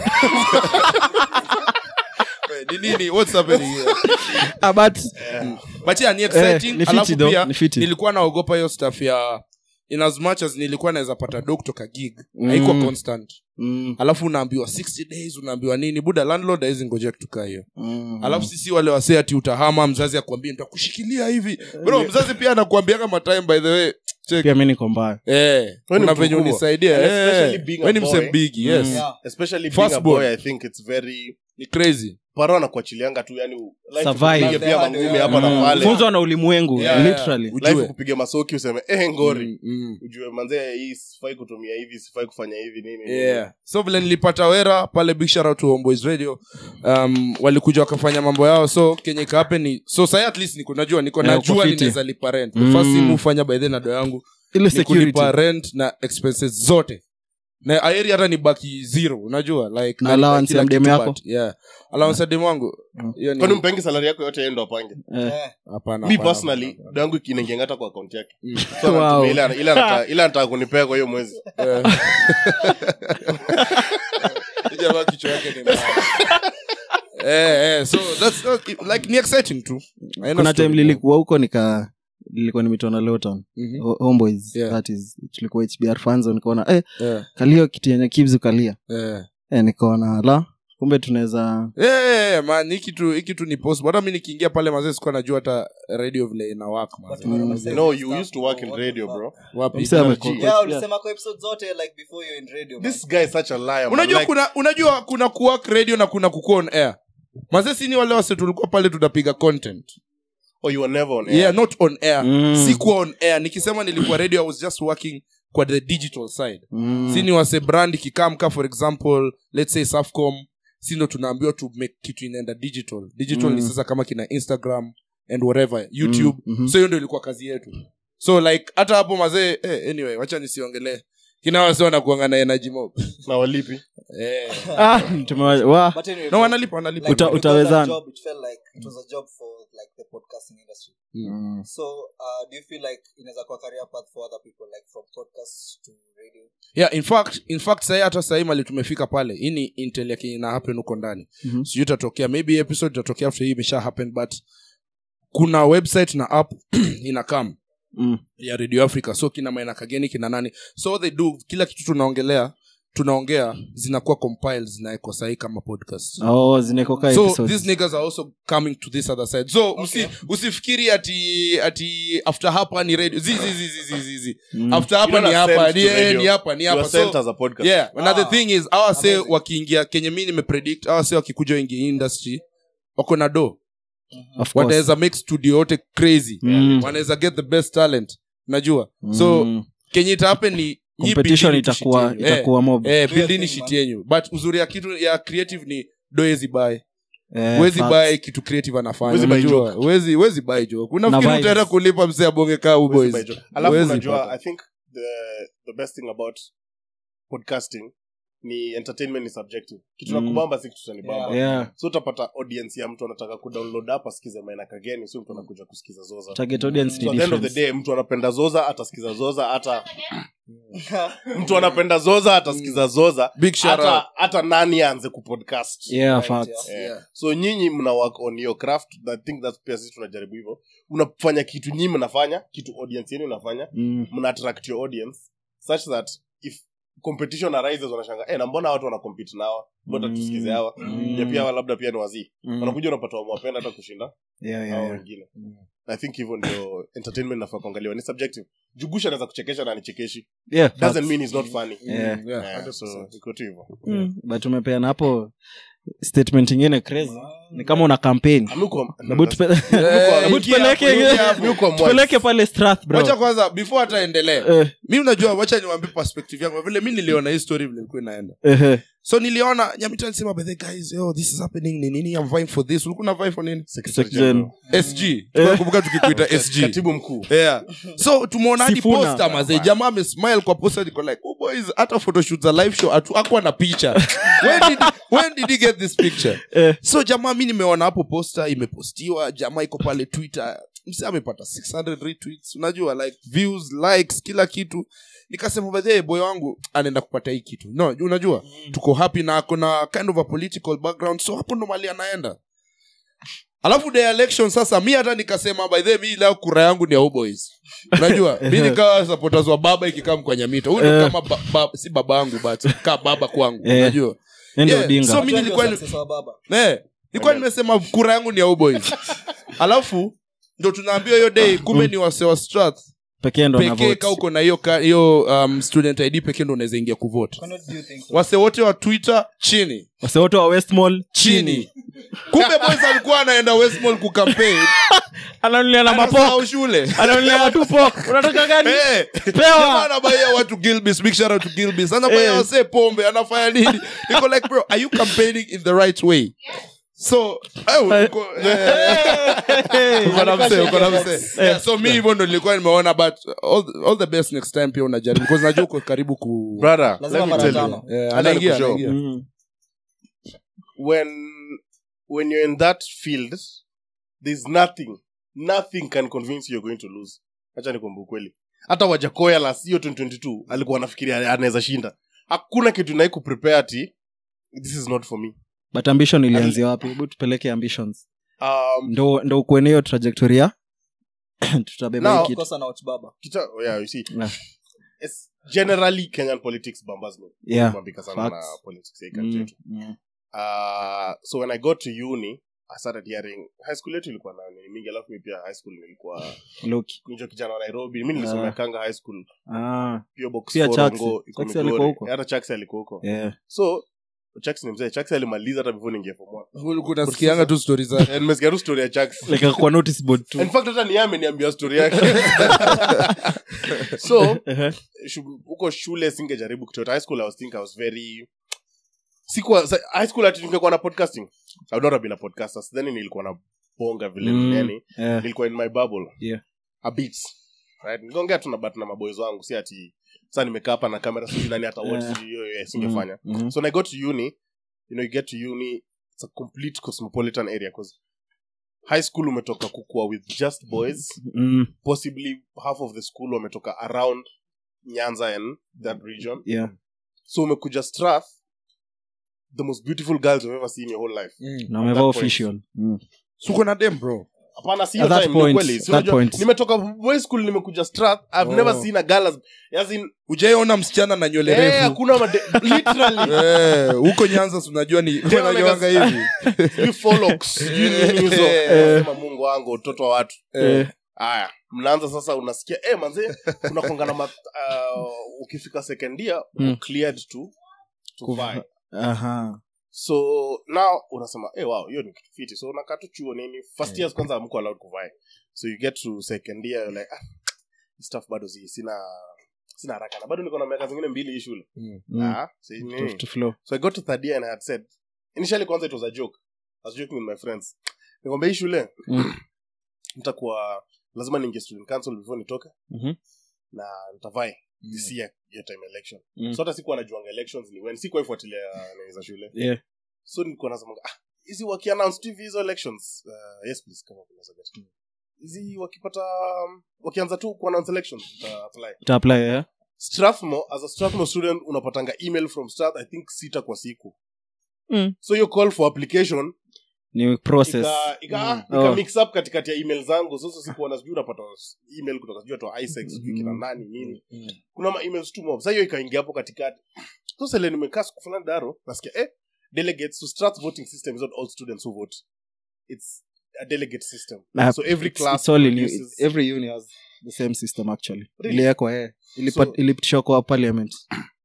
nini what's happening here about yeah. but yeah ni exciting eh, alafu pia nifiti. nilikuwa naogopa hiyo stuff ya in as much as nilikuwa naweza pata doctor ka gig mm. haiko constant mm. alafu unaambiwa sixty days unaambiwa nini buda landlord haizi ngojea kutuka hiyo mm. alafu sisi wale wasee ati utahama mzazi akwambia nitakushikilia hivi bro yeah. mzazi pia anakuambia kama time by the way check pia mimi niko mbaya eh kuna venye unisaidia eh when I'm saying big yes yeah. especially being a boy I think it's very ni crazy paro na kuachilianga tu yani survive pia mangumi hapa na pale funzo na ulimwengu yeah, literally life kupiga masoki useme eh ngori mm, mm. ujue manze hii sifai kutumia hivi sifai kufanya hivi nini yeah so vile nilipata wera pale big shout out to Homeboys Radio um walikuja wakafanya mambo yao so kenye ka happen ni so say at least niko najua niko yeah, najua ninaweza lipa rent mm. the first thing ufanya by the na do yangu ile security lipa rent na expenses zote na area hata ni baki zero unajua like na allowance ya mdemu yako yeah allowance ya demu wangu hiyo ni kwani mpengi salary yako yote yeye ndo apange hapana mimi personally dangu kinaingianga kwa account yake so ile ile ile ile nataka kunipea kwa hiyo mwezi jamaa kichwa yake ni mbaya eh eh so that's uh, like ni exciting too kuna time lilikuwa huko nika nilikuwa nimetona Lowtown mm-hmm. Homeboys yeah. that is tulikuwa H B R fans nikaona eh yeah. kalio kitu yenye kibs ukalia yeah. eh nikaona la kumbe tunaweza eh yeah, yeah, man hiki tu hiki tu ni possible hata mimi nikiingia pale mazee sikuwa najua hata radio vile ina work man no you used to work in radio bro wapi yeah ulisema kwa episode zote like before you in radio man. This guy is such a liar unajua like, kuna unajua kuna kuwork radio na kuna kuko on air mazee si ni wale wase tulikuwa pale tunapiga content or you were never on air yeah not on air mm. sikuwa on air nikisema nilikuwa radio I was just working kwa the digital side mm. sini wase brand kikamka for example let's say Safcom sino tunaambiwa to make kitu inaenda digital digital mm. ni sasa kama kina Instagram and whatever YouTube mm. mm-hmm. so hiyo ndio ilikuwa kazi yetu so like hata hapo mazee eh, anyway wacha nisiongelee kina wase wanakuanga na energy mob na walipi eh ah tumewa wa But anyway, no wanalipa wanalipa like, Uta- when you got utawezana. that job, it felt like it was a job for like the podcasting industry. Mm. So, uh, do you feel like inaweza kuwa career path for other people, like from podcasts to radio? yeah in fact in fact sasa hata sasa mali tumefika pale hii ni intel yake ina happen huko ndani Mhm. sio itatokea maybe episode itatokea after hii imesha happen but kuna website na app ina come Mm. ya Radio Africa so kina Maina Kageni kina nani so what they do kila kitu tunaongelea tunaongea zinakuwa compiled zinawekwa sahi kama podcast oh zinekoka so episodes these niggas are also coming to this other side so okay. usi, usifikiri ati ati after hapa ni radio zi zi zi zi zi zi, zi. Mm. after hapa You're ni not hapa sent ni to eh, radio. ni hapa ni You hapa are sent so as a podcast. yeah another Ah, thing is our say amazing. wakiingia kenye mimi nimepredict our say wakikuja ingi industry wako na do of course wanaweza make studio yote crazy Mm. wanaweza get the best talent najua so Mm. kenye ita happen ni nyi competition buildini itakuwa shit yenyu. itakuwa mob eh, eh Do your buildini thing, shit man. yenyu but uzuri ya kitu ya creative ni doezi buy Eh, wezi facts. buy kitu creative anafanya Wezi buy unajua wezi wezi buy joke unafikiri vibes. utaenda kulipa msee abonge kaa u boys By Joe. Alafu Huwezi unajua pata. I think the the best thing about podcasting ni entertainment ni subjective kitu Mm. nakubamba si kitu chanibamba yeah so utapata audience ya mtu anataka kudownload app asikize Maina Kageni sio mtu anakuja kusikiza Zoza target audience so ni at the end of the different day mtu anapenda Zoza atasikiza Zoza hata mtu anapenda Zoza atasikiza Zoza big shout out hata hata nani aanze kupodcast yeah Right, facts Eh, Yeah. so nyinyi mna work on your craft I think that pia sisi tunajaribu hivyo mnafanya kitu nyinyi mnafanya kitu audience yenu inafanya Mm. mna attract your audience such that if competition arises wanashanga eh na mbona watu wana compete nao mbona Mm. tusikize hawa Mm. ya pia hawa labda pia ni wazii Mm. wanakuja unapata wamewapenda hata kushinda yeah yeah, hao yeah. wengine I think hivyo ndio entertainment nafaa kuangaliwa ni subjective jugusha anaweza kuchekesha na nichekeshi yeah doesn't facts. mean it's not funny Yeah. Mm, yeah, Eh, one hundred so percent. iko tu hivyo Mm. but umepeana hapo statement ingine crazy ni kama una campaign amuko Hebu tupe- Eh, hebu ingia tupeleke hapo, ingie- ingia hapo. Yuko mwanzo. tupeleke pale Strath bro wacha kwanza before hata endelee eh mi unajua wacha niwaambie perspective yangu vile mi niliona hii story vile ilikuwa inaenda eh so niliona nyamita nisema by the guys yo this is happening ni nini I'm vying for this ulikuwa na vying for nini Secretary Secretary General. S G tunakumbuka tukikuita S G Katibu mkuu yeah so tumeona hadi Sifuna. poster mazee jamaa amesmile kwa poster niko like oh boys hata photoshoot za live show atu akwa na picha when did when did he get this picture Eh. so jamaa mi nimeona hapo poster imepostiwa jamaa iko pale Twitter msee amepata six hundred retweets unajua like views likes kila kitu nikasema baadaye boy wangu anaenda kupata hii kitu no unajua mm. tuko happy na kuna kind of a political background so hapo ndo mali anaenda alafu the election sasa mi hata nikasema by the way mi leo kura yangu ni ya boys unajua mi nikawa supporters wa baba ikikaa kwa Nyamita huyu ndo kama ba, ba, si baba yangu but ka baba kwangu Eh. unajua ndio Yeah, dinga so mi nilikuwa Success wa baba. eh nilikuwa nimesema kura yangu ni ya boys alafu ndo tunaambiwa hiyo day kumbe ni wase wa Strath pekee ndo na pekee vote ka uko na hiyo ka- hiyo um, student I D pekee ndo unaweza ingia kuvote Why not do you think so? wase wote wa Twitter chini wase wote wa West Mall chini kumbe boys alikuwa anaenda Westmall kucampaign ananulia na mapok anasahau shule ananulia watu pok unataka gani Eh, Pewa. jamaa anabaia watu Gilbis big shout out to Gilbis anabaia Eh. wase pombe anafanya nini iko like bro are you campaigning in the right way so eh, uko eh, uko na mse uko na mse yeah, so mi hivyo ndo nilikuwa nimeona but all, all the best next time pia unajaribu because najua uko karibu ku brother Lazima let me mara tell tano. you eh, Hata anaingia nikushow. anaingia Mm. when when you're in that field there's nothing nothing can convince you you're going to lose acha nikwambie kweli hata Wajakoya last year twenty twenty-two alikuwa anafikiria anaweza shinda hakuna kitu nai kuprepare ati this is not for me but ambition ilianzia wapi hebu tupeleke ambitions um ndo ndo ukuene hiyo trajectory ya tutabeba Now, hii kitu Kosa na watch baba. kita, yeah you see Yeah. it's generally Kenyan politics bombers me Yeah, Mabika sana facts. na politics ya country Mm, yetu. mm. Uh, so when I got to uni I started hearing high school yetu ilikuwa na nini mingi alafu mi pia high school nilikuwa Loki. kunjo kijana wa Nairobi mi nilisomea Ah. Kanga high school Ah, pio box Pia four Chaksi. Rongo, iko Chaksi Migori. alikuwa huko? hata Chaksi alikuwa huko yeah. so Chaksi ni mzee Chaksi alimaliza hata before ningia form one ulikuwa nasikianga tu stories za and nimesikia tu story ya Chaksi like kwa notice board tu in fact hata ni yeye ameniambia story yake so Uh-huh. shu- huko shule singejaribu kutoa high school I was think I was very sikuwa sa- high school ati ningekuwa na podcasting I would not have been a podcaster then nilikuwa na bonga vile Mm. yani Yeah. nilikuwa in my bubble Yeah. a bit right ningongea tu na bat na maboys wangu si ati sasa nimekaa hapa na kamera sijui nani hata watch Yeah. hiyo yeah, singefanya Mhm. so when I got to uni you know you get to uni it's a complete cosmopolitan area because high school umetoka kukua with just boys Mm. possibly half of the school wametoka around Nyanza and that region Yeah. so umekuja Strath the most beautiful girls you've ever seen in your whole life Mm. Na At umevaa that point. official. Mm. Suko na dem bro hapana si At hiyo that time ni point, kweli Si that unajua, point. nimetoka boys school nimekuja Strath I've Oh. never seen a girl as, as in ujaiona msichana na nywele eh refu hakuna made- literally Eh, huko Nyanza si unajua ni Tena wananyonga like a- hivi sijui Folox, sijui nini hizo nasema Mungu wangu watoto wa watu Eh. haya mnaanza sasa unasikia eh manze kuna kongana ma, uh, ukifika second year Mm. cleared to to Kuva- buy Aha. so now unasema eh wow hiyo ni kitu fiti so unakaa tu chuo nini first years kwanza hamko allowed kuvai so you get to second year you're like ah this stuff bado zi sina sina haraka na bado niko na miaka zingine mbili hii shule Mm. ah si To- nini to flow. so I got to third year and I had said initially kwanza it was a joke I was joking with my friends nikwambia hii shule Mm. nitakuwa lazima ninge student council before nitoke Mhm. na nitavai this year hiyo time election Mm. so hata sikuwa najuanga elections ni when sikuwa ifuatilia nini za shule Yeah. so nilikuwa nasema ah hizi waki announce T V hizo elections uh, yes please kama kunaweza get hizi wakipata um, wakianza tu ku announce elections uta apply To apply, yeah. Strathmore as a Strathmore student unapatanga email from Strath I think sita kwa siku Mm. so your call for application Ni process. ika ika, Mm. ika Oh. mix up katikati ya email zangu sasa sikuwa na sijui unapata email kutoka sijui to Isaac sijui kina Mm. nani nini kuna ma emails tu mob sasa hiyo ikaingia hapo katikati so sasa ile nimekaa siku fulani daro nasikia eh delegates to Strath voting system is not all students who vote it's a delegate system Na- so every it's- class it's all in you. produces- Every uni has the same system actually. Really? Iliwekwa, eh. Ilipa- So- ilipitishwa kwa parliament.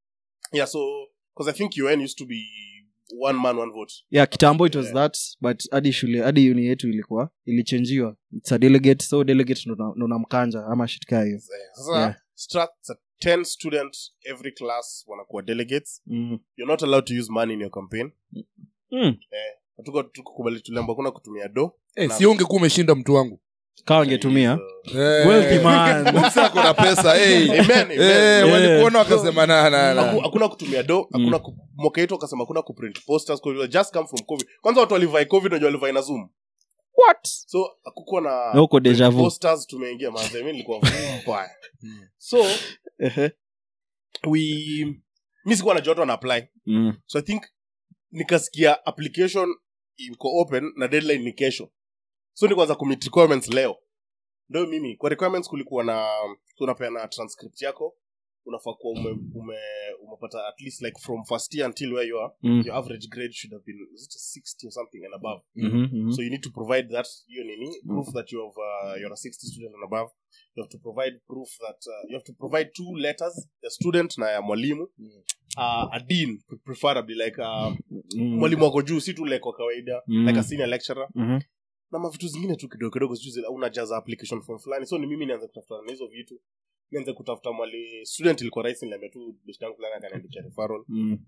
yeah so because I think U N used to be one man one vote Yeah, kitambo it was Yeah. that, but hadi shule hadi uni yetu ilikuwa ilichenjiwa. It's a delegate, so delegate ndo una- ndo unamkanja ama shit kaa hiyo. sasa Yeah. Strath it's a ten students every class wanakuwa delegates Mm. you're not allowed to use money in your campaign Mm. tuko tukubali tuliamba kuna kutumia do Eh, sio ungekuwa umeshinda mtu wangu Kawa angetumia. Eh. Wealthy man. Msa ako na pesa hey. Amen, amen. Eh, walikuona wakasema na na Haku- na hakuna kutumia do hakuna ku- mwaka yetu akasema hakuna kuprint posters kwa hivyo just come from covid kwanza watu walivai covid na walivai na zoom What? so hakukuwa na Na huko deja vu. posters tumeingia manze mimi nilikuwa mbaya so Ehe. we mimi sikuwa najua watu wana apply Mm. so I think nikasikia application iko open na deadline ni kesho so nikaanza commit requirements leo ndio mimi kwa requirements kulikuwa na tunapeana transcript yako unafaa kuwa ume, ume, umepata at least like from first year until where you are Mm. your average grade should have been is it a sixty or something and above Mhm, mhm. so you need to provide that you nini proof that you have uh, you're a sixty student and above you have to provide proof that uh, you have to provide two letters the student na ya mwalimu uh, a dean preferably like uh, Mm. mwalimu wako juu si tu like kwa kawaida Mm. like a senior lecturer Mhm. na mavitu zingine tu kidogo kidogo sijui zile unajaza application form fulani so ni mimi nianze kutafuta na hizo vitu nianze kutafuta mwali student ilikuwa rahisi niliambia tu best yangu fulani akaniandikia referral Mm.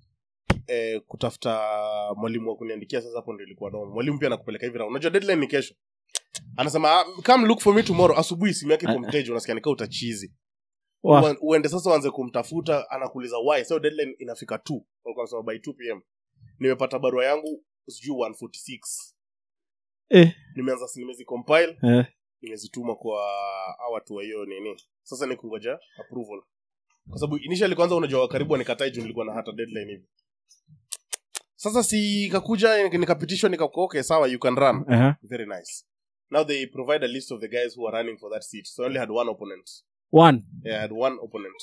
eh, kutafuta mwalimu wa kuniandikia sasa hapo ndio ilikuwa noma mwalimu pia anakupeleka hivi round unajua deadline ni kesho anasema "Ah, come look for me tomorrow asubuhi simu yake kwa mteja unasikia nikaa utachizi Wah. Ua- uende sasa uanze kumtafuta anakuuliza why so deadline inafika two walikuwa wanasema by two p m nimepata barua yangu sijui one forty-six Eh. nimeanza nimezi compile Eh. nimezituma kwa hawa watu wa hiyo nini sasa ni kungoja approval kwa sababu initially kwanza unajua karibu nikatai juu nilikuwa na hata deadline hivi sasa si kakuja nikapitishwa nikakuwa okay sawa you can run Aha. very nice now they provide a list of the guys who are running for that seat so I only had one opponent One. yeah, I had one opponent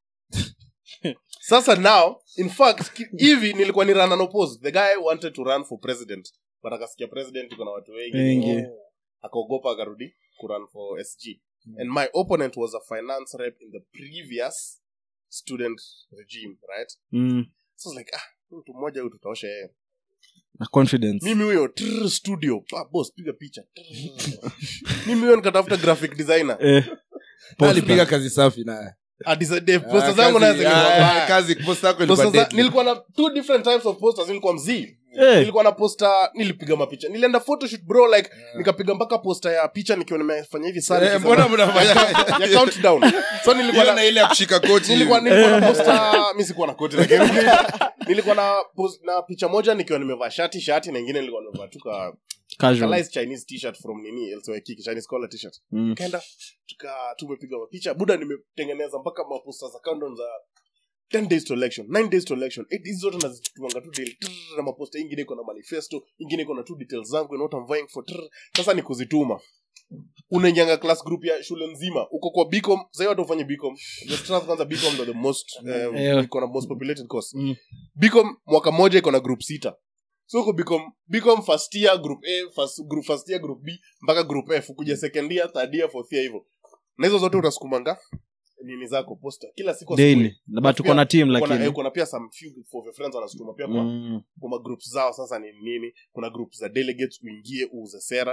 sasa now in fact ki- hivi nilikuwa ni run unopposed the guy wanted to run for president but akasikia president iko na watu wengi Wengi. akaogopa akarudi kurun for S G and my opponent was a finance rep in the previous student regime right Mm. so I was like ah huyu mtu mmoja huyu tutaosha yeye Na confidence. mimi huyo trrr, studio ah, boss piga picha trrr. mimi huyo nikatafuta graphic designer Eh. alipiga kazi safi naye ah, design, de, Ah, poster zangu kazi- nazo ah, zilikuwa kazi posta yako ilikuwa Posters za- deadly. nilikuwa na two different types of posters nilikuwa mzii Eh. nilikuwa na poster, nilipiga mapicha, nilienda photoshoot bro like yeah. nikapiga mpaka poster ya picha nikiwa nimefanya hivi sana Eh, mbona mnafanya ya countdown. So nilikuwa Hiyo na na ile ya kushika koti nilikuwa nilikuwa na poster, mimi sikuwa na koti lakini nilikuwa na pos- na picha moja nikiwa nimevaa shati shati na nyingine nilikuwa nimevaa tuka Casual. Calize Chinese t-shirt from nini L C Y Kiki Chinese collar t-shirt. Mm. Kaenda tuka tumepiga mapicha buda, nimetengeneza mpaka maposta za countdown za ten days to election, nine days to election, eight hizo zote nazitumanga tu daily trrr, na maposta ingine iko na manifesto, ingine iko na two details zangu and what I'm vying for trrr. Sasa ni kuzituma, unaingianga class group ya shule nzima, uko kwa B Com. Sasa watu wafanye B Com, the strath kwanza B Com ndo the most um, Yeah. iko na most populated course. Mm. B Com mwaka moja iko na group sita. So uko B Com, B Com first year group A, first group first year group B mpaka group F, kuja second year, third year, fourth year hivyo. Na hizo zote utasukumanga nini zako poster kila siku Daily. But tuko na team lakini lakini. kuna pia some few for your friends wanasukuma pia kwa Mm. kwa groups zao. Sasa ni nini, kuna groups za delegates uingie uuze sera.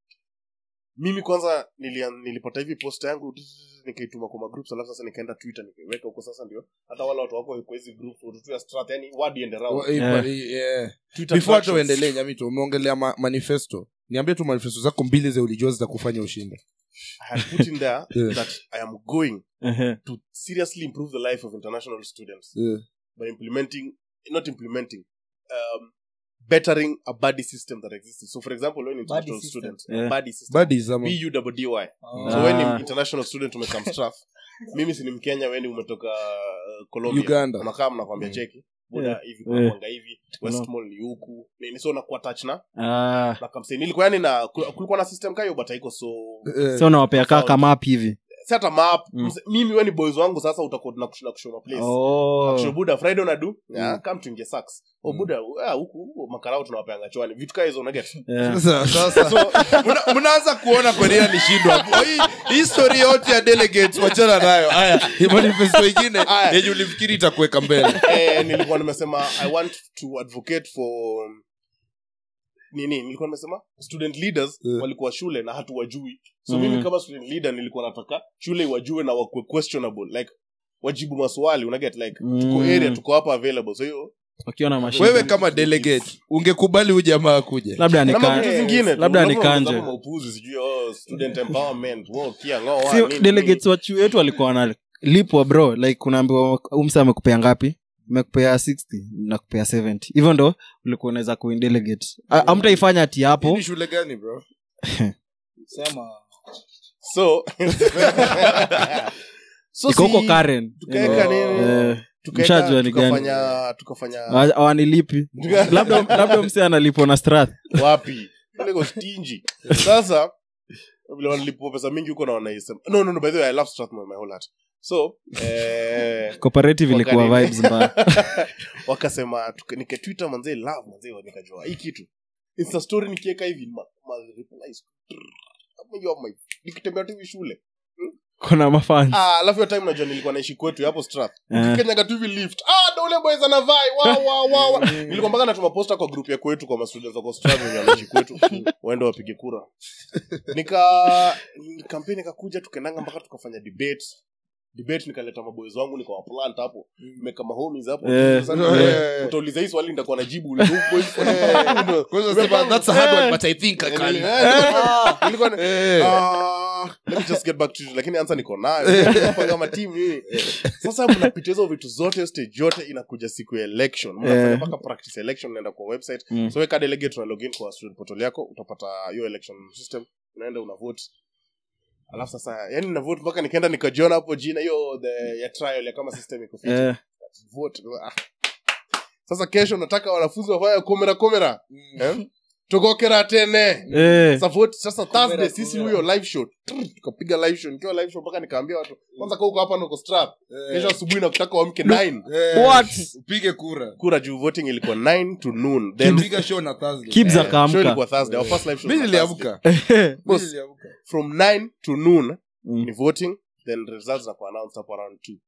Mimi kwanza nilian, nilipata hivi poster yangu nikaituma kwa groups, alafu sasa nikaenda Twitter nikaiweka huko. Sasa ndio hata wale watu wako kwa hizi groups watu ya strat, yani word and around Wa- Yeah. yeah. yeah. Twitter Before tractions. tuendelee Nyamito, umeongelea ma- manifesto. Niambie tu manifesto zako mbili za ulijua zitakufanya ushinde. I had put in there Yeah. that I am going Uh-huh. to seriously improve the life of international students Yeah. by implementing, not implementing, um, bettering a buddy system that exists. So for example, when international system. students, Yeah. buddy system, Buddies ama. B U D D Y. Oh. So Ah. when ni international student umekam straff, mimi si ni Mkenya, wewe ni umetoka uh, Colombia, Uganda. unakaa mnakwambia Mm. cheki buda Yeah. hivi Yeah. kwa kwanga hivi West Mall ni huku nini, so nakuwa touch na Ah. na kamseni nilikuwa yani na kulikuwa na system kayo but haiko so Eh, So unawapea kaka map hivi. si hata map. Mm. Mse- mimi wewe ni boys wangu, sasa utakuwa tunakushona kushoma place. Oh. Sure, buda Friday unadu yeah, Mm. come tuingie sax oh Mm. buda ah, huku huku makarao tunawapeanga chwani vitu kama hizo unaget. Yeah. Sasa sasa mna- mnaanza kuona kwa nini alishindwa hapo. Hii hii story yote ya delegates wachana nayo. Haya, hii manifesto nyingine Aya. yenye ulifikiri itakuweka mbele. Eh, nilikuwa nimesema I want to advocate for um, nini nilikuwa nimesema student leaders Yeah. walikuwa shule na hatuwajui, so Mm. mimi kama student leader nilikuwa nataka shule iwajue na wakwe questionable, like wajibu maswali unaget, like Mm. tuko area tuko hapa available. So hiyo Wakiwa na mashine. Wewe kama delegate ungekubali huyu jamaa akuje? Labda na mambo nikanje. zingine Labda nikanje. kama maupuzi sijui oh student empowerment wao kia ngao wa Si nini delegates wa chuo yetu walikuwa wanalipwa bro, like unaambiwa umsa amekupea ngapi? Amekupea sixty, nakupea seventy. Hivyo ndo ulikuwa unaweza kuin delegate. Amtaifanya ati Hii hapo. ni shule gani bro? Sema. so so Iko huko si- Karen. tukaeka Eh, nini eh, tukaeka mshajua ni gani. tukafanya tukafanya hawa- hawanilipi. Labda labda mse analipwa na Strath. wapi niko stingy sasa vile wanalipwa pesa mingi huko na wanaisema no no no by the way I love Strathmore my whole heart. So eh Cooperative ilikuwa Wakani- vibes mbaya. wakasema tuka- nika Twitter manze love manze nikajua hii kitu Insta story nikiweka hivi ma, ma replies hapo you have my nikitembea tu hivi shule Kuna mafans. ah alafu hiyo time najua nilikuwa naishi kwetu hapo Strath Eh. Kenya tu hivi lift ah ndo ule boys anavai wa wa wa wa nilikuwa mpaka natuma poster kwa group ya kwetu kwa students wa Strath wenye wanaishi kwetu waende wapige kura nika kampeni kakuja tukaendanga mpaka tukafanya debate debate nikaleta maboys wangu nikawa plant hapo nimeka mahomies hapo Eh. sasa Eh. utauliza hii swali nitakuwa najibu ule boys Kwanza sema that's a hard one but I think I can. nilikuwa na- Eh. Ah, let me just get back to you lakini answer niko nayo hapa kama team hii sasa mnapitia hizo vitu zote stage yote inakuja siku ya election mnafanya Eh. mpaka practice election unaenda kwa website Mm. so weka delegate una login kwa student portal yako utapata hiyo election system unaenda una vote alafu sasa yani na vote mpaka nikaenda nikajiona hapo jina hiyo the ya trial ya kama system iko fit Eh. vote ah. Sasa kesho nataka wanafunzi wafanye kamera kamera eh tugokera tene Eh. sasa vote sasa Thursday Kamera, sisi kamera. huyo live show Trrr, tukapiga live show nikiwa live show mpaka nikaambia watu kwanza kwa huko hapa niko strap kesho asubuhi nakutaka waamke nine Eh, What? upige kura. kura juu voting ilikuwa nine to noon then Piga show na Thursday. Kibs show akaamka. ilikuwa Thursday our first live show Mimi was Thursday. niliamka. Boss, Mimi niliamka. from nine to noon Mm. ni voting then results za announced hapo around two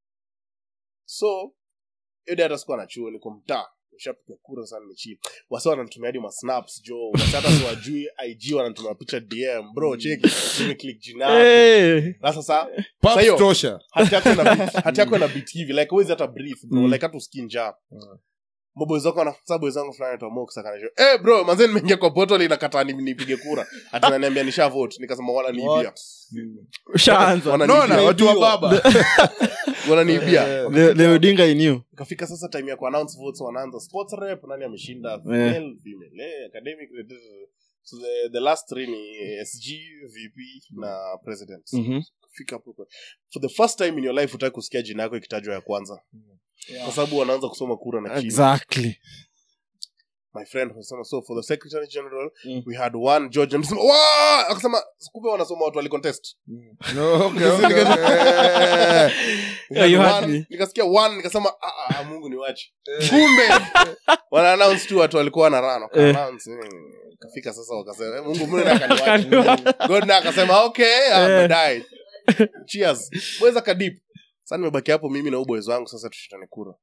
so hiyo data sikuwa na chuo niko mtaa nishapiga kura sana nimechill wasa wananitumia hadi ma snaps jo wasata si wajui I G wananitumia picha D M bro check nimeclick jina yako Eh. na sasa Pap Sayo. tosha. hati yako na beat hati yako na beat hivi like always hata brief bro Mm. like hata usikie njaa Mbobo zako na sababu zangu fulani tu mox akanisho eh bro manze nimeingia kwa portal inakataa nipige kura ati ananiambia nisha vote nikasema wala niibia ushaanza naona watu wa baba wala niibia the, the Odinga I knew kafika sasa time ya ku announce votes wanaanza sports rep nani ameshinda female female eh academic so the, the last three ni S G V P na president mhm kafika hapo for the first time in your life utaki kusikia jina yako ikitajwa ya kwanza. Yeah. Kwa sababu wanaanza kusoma kura na chini. Exactly. My friend was so for the secretary general mm. we had one George and wow akasema kumbe wanasoma watu wali contest. Mm. No okay. okay. yeah, you had me. Nikasikia one nikasema ah, ah Mungu niwache. Kumbe wana announce tu watu walikuwa na run waka announce kafika sasa wakasema Mungu mbona akaniwache. God na akasema okay I'm died. Cheers. Weza kadip. Sasa nimebaki hapo mimi na uboys wangu sasa tushitane kura.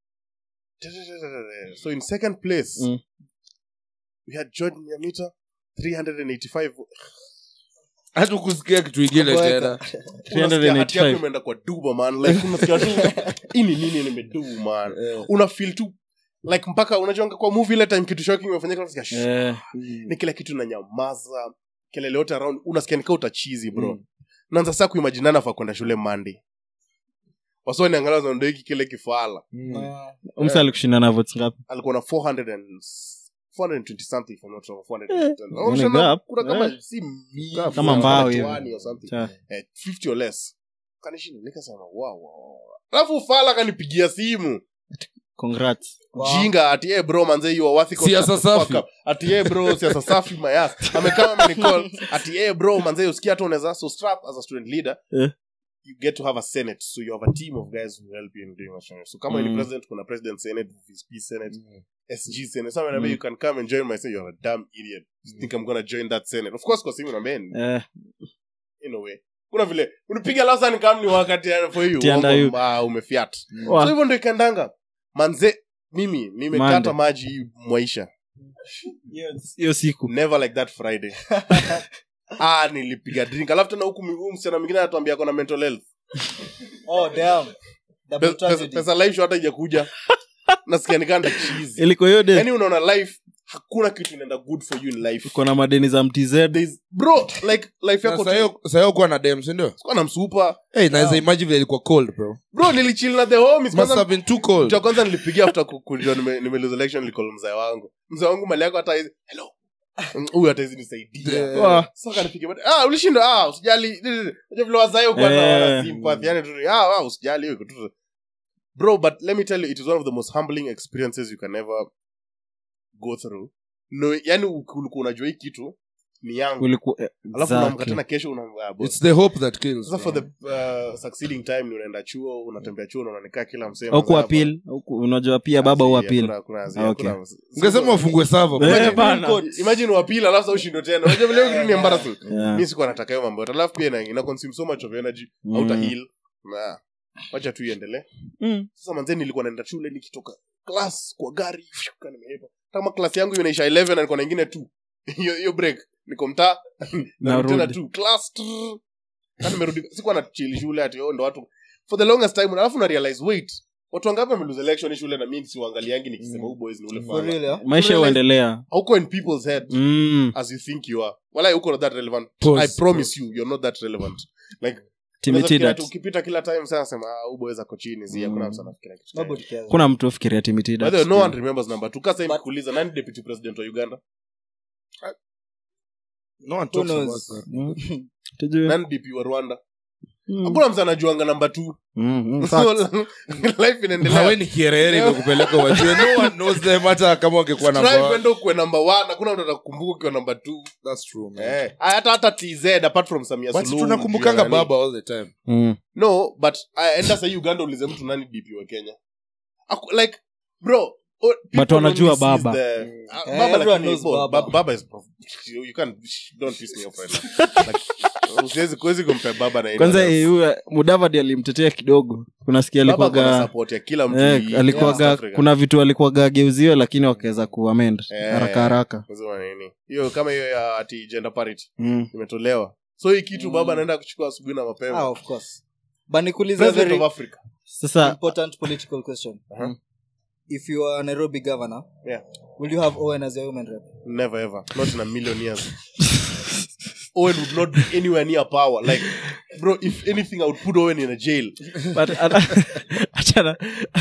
So in second place mm. we had George Nyamita three hundred eighty-five. Hata kusikia kitu kingine tena. three hundred eighty-five umeenda kwa duba man like unasikia tu ini nini nimedu man. Yeah. Una feel tu like mpaka unajua kwa movie ile time kitu shocking imefanyika unasikia yeah. Ni kila kitu na nyamaza kelele yote around unasikia nikao utachizi bro. Mm. Naanza sasa kuimaginana fa kwenda shule Monday. Wasoni angalau zando hiki kile kifala. Mm. Umsa alikushinda na votes ngapi? Alikuwa na four hundred and four hundred twenty something if I'm not wrong four hundred ten. Oh, kuna kama si kama mbao hiyo or something. Eh, fifty or less. Kanishinda nikasema wow wow. Alafu fala kanipigia simu. Congrats. Wow. Jinga ati eh bro manze you are worthy siasa safi. Ati eh bro siasa safi my ass. Amekama amenicall ati eh bro manze usikia hata unaweza so strap as a student leader. Yeah. You get to have a senate, so you have a team of guys who help you in doing what. So come mm. on, president, kuna president senate, V P senate, mm. S G senate. So mm. you can come and join my senate. You're a damn idiot. You mm. think I'm gonna join that senate? Of course, because you know, man. Yeah. In a way. Kuna vile unipiga lasa ni kama ni wakati for you. Ah, umefiat. So hivyo ndio ikandanga. Manze mimi nimekata maji mwaisha. Hiyo siku. Never like that Friday. Ah nilipiga drink alafu tena huku miguu msichana mwingine anatuambia kuna mental health. Oh damn. Double tragedy. Pesa life hata haijakuja. Nasikia nikanda cheese. Ilikuwa hiyo day. Yaani unaona life hakuna kitu inaenda good for you in life. Uko na madeni za M T Z bro like life yako sasa hiyo sasa hiyo kwa na dem si ndio? Kwa na msupa. Hey naweza imagine vile ilikuwa cold bro. Bro nilichill na the home must have been too cold. Cha kwanza nilipigia after kujua nime nime lose election nilicall mzee wangu. Mzee wangu mali yako hata hizi hello huyu hata hizi nisaidia. Yeah. Sasa kanipigia bado ah ulishinda ah usijali. Unajua vile wazayo kwa na sympathy yani tu ah ah usijali hiyo kitu. Bro but let me tell you it is one of the most humbling experiences you can ever go through. No yani ulikuwa unajua hii kitu ni yangu. Ulikuwa alafu unamka tena kesho unaambia boss. It's the hope that kills. Sasa for the uh, succeeding time unaenda chuo unatembea chuo unaonekana kila msemo. Au ku appeal unajua pia baba u appeal. Okay. Ungesema ufungue server. Imagine u appeal alafu ushindo tena. Unajua leo kitu ni embarrassing. Mimi siko nataka hiyo mambo. Alafu pia na ina consume so much of energy out a heal. Na wacha tu iendelee. Sasa manzeni nilikuwa naenda shule nikitoka class kwa gari shuka nimehepa. Kama class yangu inaisha eleven na niko na nyingine two. Hiyo hiyo break niko mtaa na tena two class. Kana nimerudi sikuwa na chill shule ati oh ndo watu for the longest time alafu na realize wait watu wangapi wame lose election shule na mimi siwaangaliangi nikisema mm. boys ni ule fala. Maisha huendelea. Hauko in people's head mm. as you think you are. Wala uko not that relevant. Pause. I promise you you're not that relevant. Like timidity ukipita kila time sasa sema ah uboys ako chini zia kuna mtu anafikiria kitu. Kuna mtu afikiria timidity. By the way no one remembers number two. Kasa hivi kuuliza nani deputy president wa Uganda? No one talks about that. Tujue nani D P wa Rwanda? Hakuna mtu anajuanga number two. Mm. Life inaendelea. Hawe ni kierere kwa kupeleka wajue. No one knows them hata kama ungekuwa number one. Strive ndo kwa number one. Hakuna mtu atakukumbuka kwa number two. That's true man. Eh, hata hata T Z apart from Samia Suluhu. But tunakumbukanga baba all the time. Mm. No, but I enda say Uganda ulize mtu nani D P wa Kenya. Like bro Oh, but wanajua baba the, uh, yeah, baba like knows baba. Baba baba is you can't don't piss me off right now like usiwezi kuwezi compare baba na kwanza yeye Mudavadi alimtetea kidogo kunasikia alikuwa ga support ya kila mtu eh, alikuwa yeah, kuna vitu alikuwa ga geuziwe lakini wakaweza kuamend yeah, haraka haraka kuzwa nini hiyo kama hiyo ya ati gender parity mm. imetolewa so hii kitu mm. baba anaenda kuchukua asubuhi na mapema ah of course bani kuuliza very of Africa sasa important political question uh-huh. if you are a Nairobi governor, Yeah. will you have Owen as your women rep? Never ever. Not in a million years. Owen would not be anywhere near power. Like, bro, if anything, I would put Owen in a jail. But achana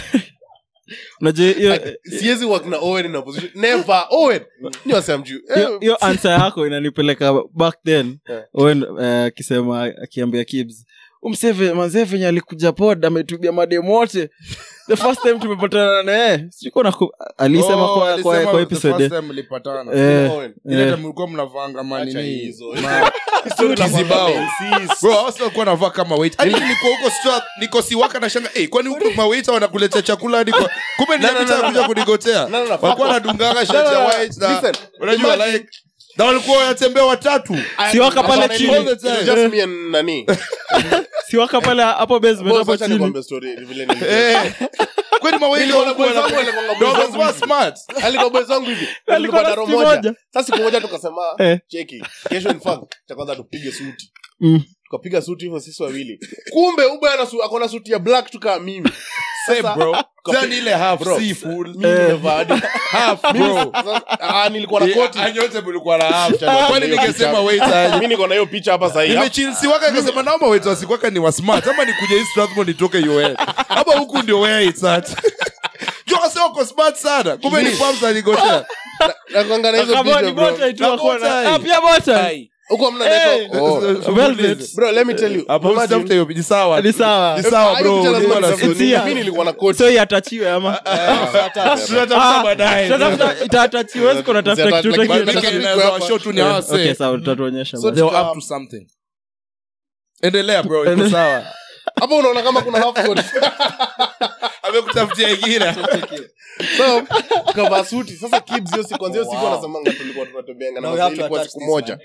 unajua hiyo Siwezi work na Owen in a position. Never. Owen. Ni wasamju. hiyo- hiyo answer yako inanipeleka back then. Yeah. Owen eh, akisema akiambia Kibs umseve manze venye alikuja pod ametubia madem wote the first time tumepatana na yeye siko na ku- alisema Oh, kwa alisema kwa, kwa the episode first time mlipatana. eh Owen. Ile eh. time mlikuwa mnavanga Acha manini. hizo. Ma- History na Kizibao. mambo insist. Bro, hao sio kuwa navaa kama wait. Hadi niko huko Stuart, niko siwaka na shanga, eh, kwani huko mawaita wanakuletea chakula hadi kwa kumbe ni No, no, mtu no, no. kuja kunigotea. No, no, no. Walikuwa wanadunganga shati No, no, ya no. white na Listen, unajua imagine- like na walikuwa wanatembea watatu. Si waka pale Hapana, chini. all the time. It's just me and nani. si waka pale hapo basement Boss, hapo acha chini nikwambie story vile nilikuwa. Eh. Kwani mawaita Nilikuwa na walikuwa boys wangu, na walikuwa na boys Dogs wangu were hivi. smart. Alikuwa boys wangu hivi. Alikuwa Tulikuwa na daro siku moja. moja. Sasa siku moja tukasema Eh. cheki. Kesho in fact cha kwanza tupige suti. Mm. Tukapiga suti hivyo sisi wawili. Kumbe ube ana su, akona suti ya black tukaa mimi. Say bro. Tukapi- Tell ile half Bro. seafood. Mimi nimevaa hadi Half bro. Sasa, ah, nilikuwa na koti. Anyote mlikuwa na half. Acha Kwani hiyo ningesema picha. wait aje. Mimi niko na hiyo picha hapa sasa hivi. Nimechilsi waka akasema naomba wetu wasikwaka ni wa smart ama nikuje hii Strathmore nitoke U N. Hapa huku ndio where it's at. Jo kasema uko smart sana. Kumbe ni farms aligotea. Na kuanga na hizo kama picha ni bro. bota itu Na akuwa bota na hii. ah pia bota Huko hamna Eh. network. Oh. velvet Bro, let me tell you. Hapo imagine- mtafuta hiyo ni sawa. ni sawa Ni sawa Ah, hiyo bro. picha lazima Ulikuwa na nitafute. It's here. Mimi nilikuwa na koti. so yatachiwe ama Tunatafuta baadaye. Tatafuta- itatachiwe wewe kuna tafuta Zeta- kitu lakini- utakiona. lakini- Lakini inaweza wa show tu ni hawase. Okay sawa tutatuonyesha So- basi. They were up to something. Endelea bro, iko sawa. Hapo unaona kama kuna half coat. Amekutafutia ingine. So, tukavaa suti. Sasa Kibs hiyo siku kwanza hiyo siku Wow. anasemanga tulikuwa tunatembeanga na Now we masaa have to ilikuwa attach siku this, moja.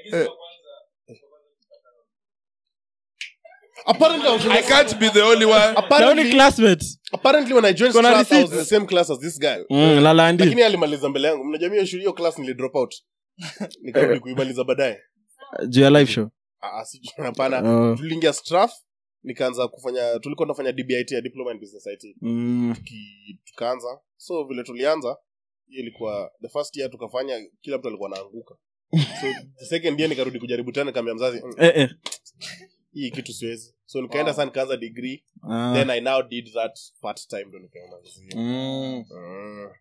Apparently, I was in I the- can't be the only one. Na wewe ni apparently, classmate apparently when I joined Kuna class, I was receipts. the same class as this guy. mm lalandi Lakini alimaliza mbele yangu. Mnajua mimi hiyo class nili drop out. Nikarudi kuimaliza baadaye. juu ya live show Ah, ah, si hapana. Oh. Tuliingia Strath, nikaanza kufanya tulikuwa tunafanya D B I T ya Diploma in Business I T. mm Tuki- tukaanza. So vile tulianza, hiyo ilikuwa the first year tukafanya kila mtu alikuwa anaanguka. So the second year nikarudi kujaribu tena nikamwambia mzazi, "Mm, eh eh hii kitu siwezi." So nikaenda sana nikaanza degree, Ah. then I now did that part time ndo nikaanza. Mm. Mm.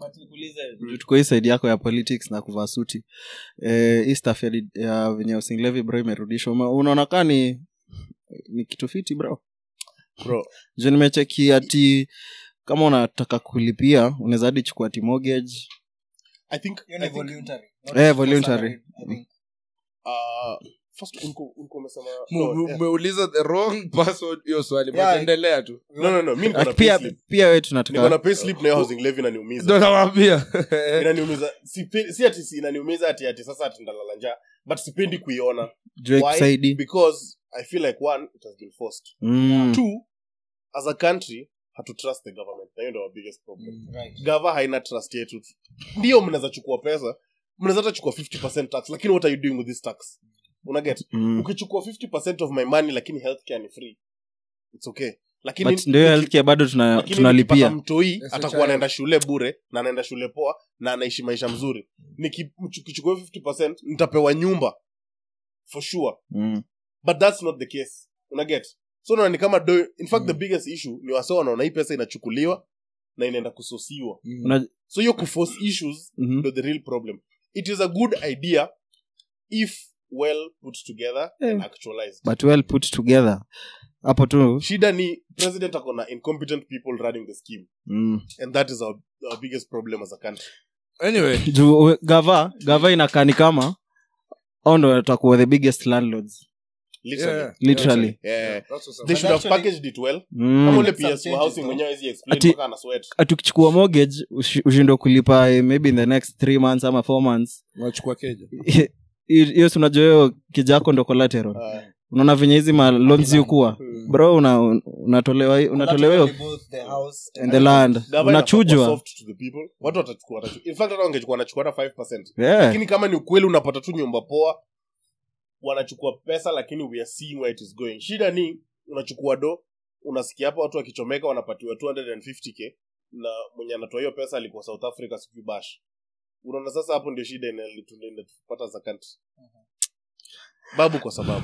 Juu tuko hii side yako ya politics na kuvaa suti eh, hii staff ya, ya venye housing levy bro imerudishwa Uma- unaona kaa ni ni kitu fiti bro Bro, juu nimecheki ati kama unataka kulipia unaweza hadi chukua ati mortgage I think Hiyo ni I think voluntary. Eh, voluntary. I think. uh first unko unko umesema Mu- mu- no, yeah. Umeuliza the wrong person hiyo swali. Yeah. But endelea tu. no no no mimi niko Ah, na pia payslip. pia wewe Niko na tunataka payslip na hiyo housing levy inaniumiza. Ndio nawaambia. Inaniumiza. Si pe- si ati si inaniumiza ati ati sasa ati ndalala njaa, but sipendi kuiona. juu Why? kusaidi Because I feel like one, it has been forced. mm. Two, as a country, hatu trust the government. Na hiyo ndio our biggest problem. Right. Gava haina trust yetu. Ndio mnaweza chukua pesa, mnaweza hata chukua fifty percent tax, lakini what are you doing with this tax? Una get? Mm. Ukichukua fifty percent of my money lakini healthcare ni free. It's okay. Lakini but ndio healthcare bado tuna, lakini tunalipia nikipata mtoi Yes, atakuwa child. anaenda shule bure na anaenda shule poa na anaishi maisha mzuri. Nikichukua fifty percent nitapewa nyumba for sure. mm. But that's not the case. Una get? So unaona ni kama do, in fact the biggest issue ni wase wanaona hii pesa inachukuliwa na inaenda kusosiwa. Una, So hiyo kuforce issues mhm. ndo the real problem. It is a good idea if well put together and Yeah. actualized. but well put together hapo tu Shida ni president akona incompetent people running the scheme, mm. and that is our, our biggest problem as a country. Anyway, juu we- gava gava inakaa ni kama au ndo watakuwa the biggest landlords Literally. Yeah. literally Yeah. that's what's up. They should have actually- packaged it well. mm. Kama ule Some P S changes, housing though. mwenyewe hawezi explain Ati- mpaka ana sweat. atukichukua mortgage ushi- ushindwe kulipa eh, maybe in the next three months ama four months Unachukua keja. Hiyo- hiyo si unajua hiyo kijako ndo collateral Uh, unaona venye hizi ma loans zikuwa bro una, unatolewa unatolewa hiyo Collateral both the house and the land Gava inafaa kuwa unachujwa soft to the people. Watu watachukua watachukua. In fact hata wangechukua wanachukua hata five percent. yeah. Lakini kama ni ukweli unapata tu nyumba poa, wanachukua pesa lakini we are seeing where it is going. Shida ni unachukua do, unasikia hapa watu wakichomeka wanapatiwa two hundred fifty k, na mwenye anatoa hiyo pesa alikuwa South Africa sijui bash. Unaona sasa hapo ndio shida inalitulenda tupata za country. Babu kwa sababu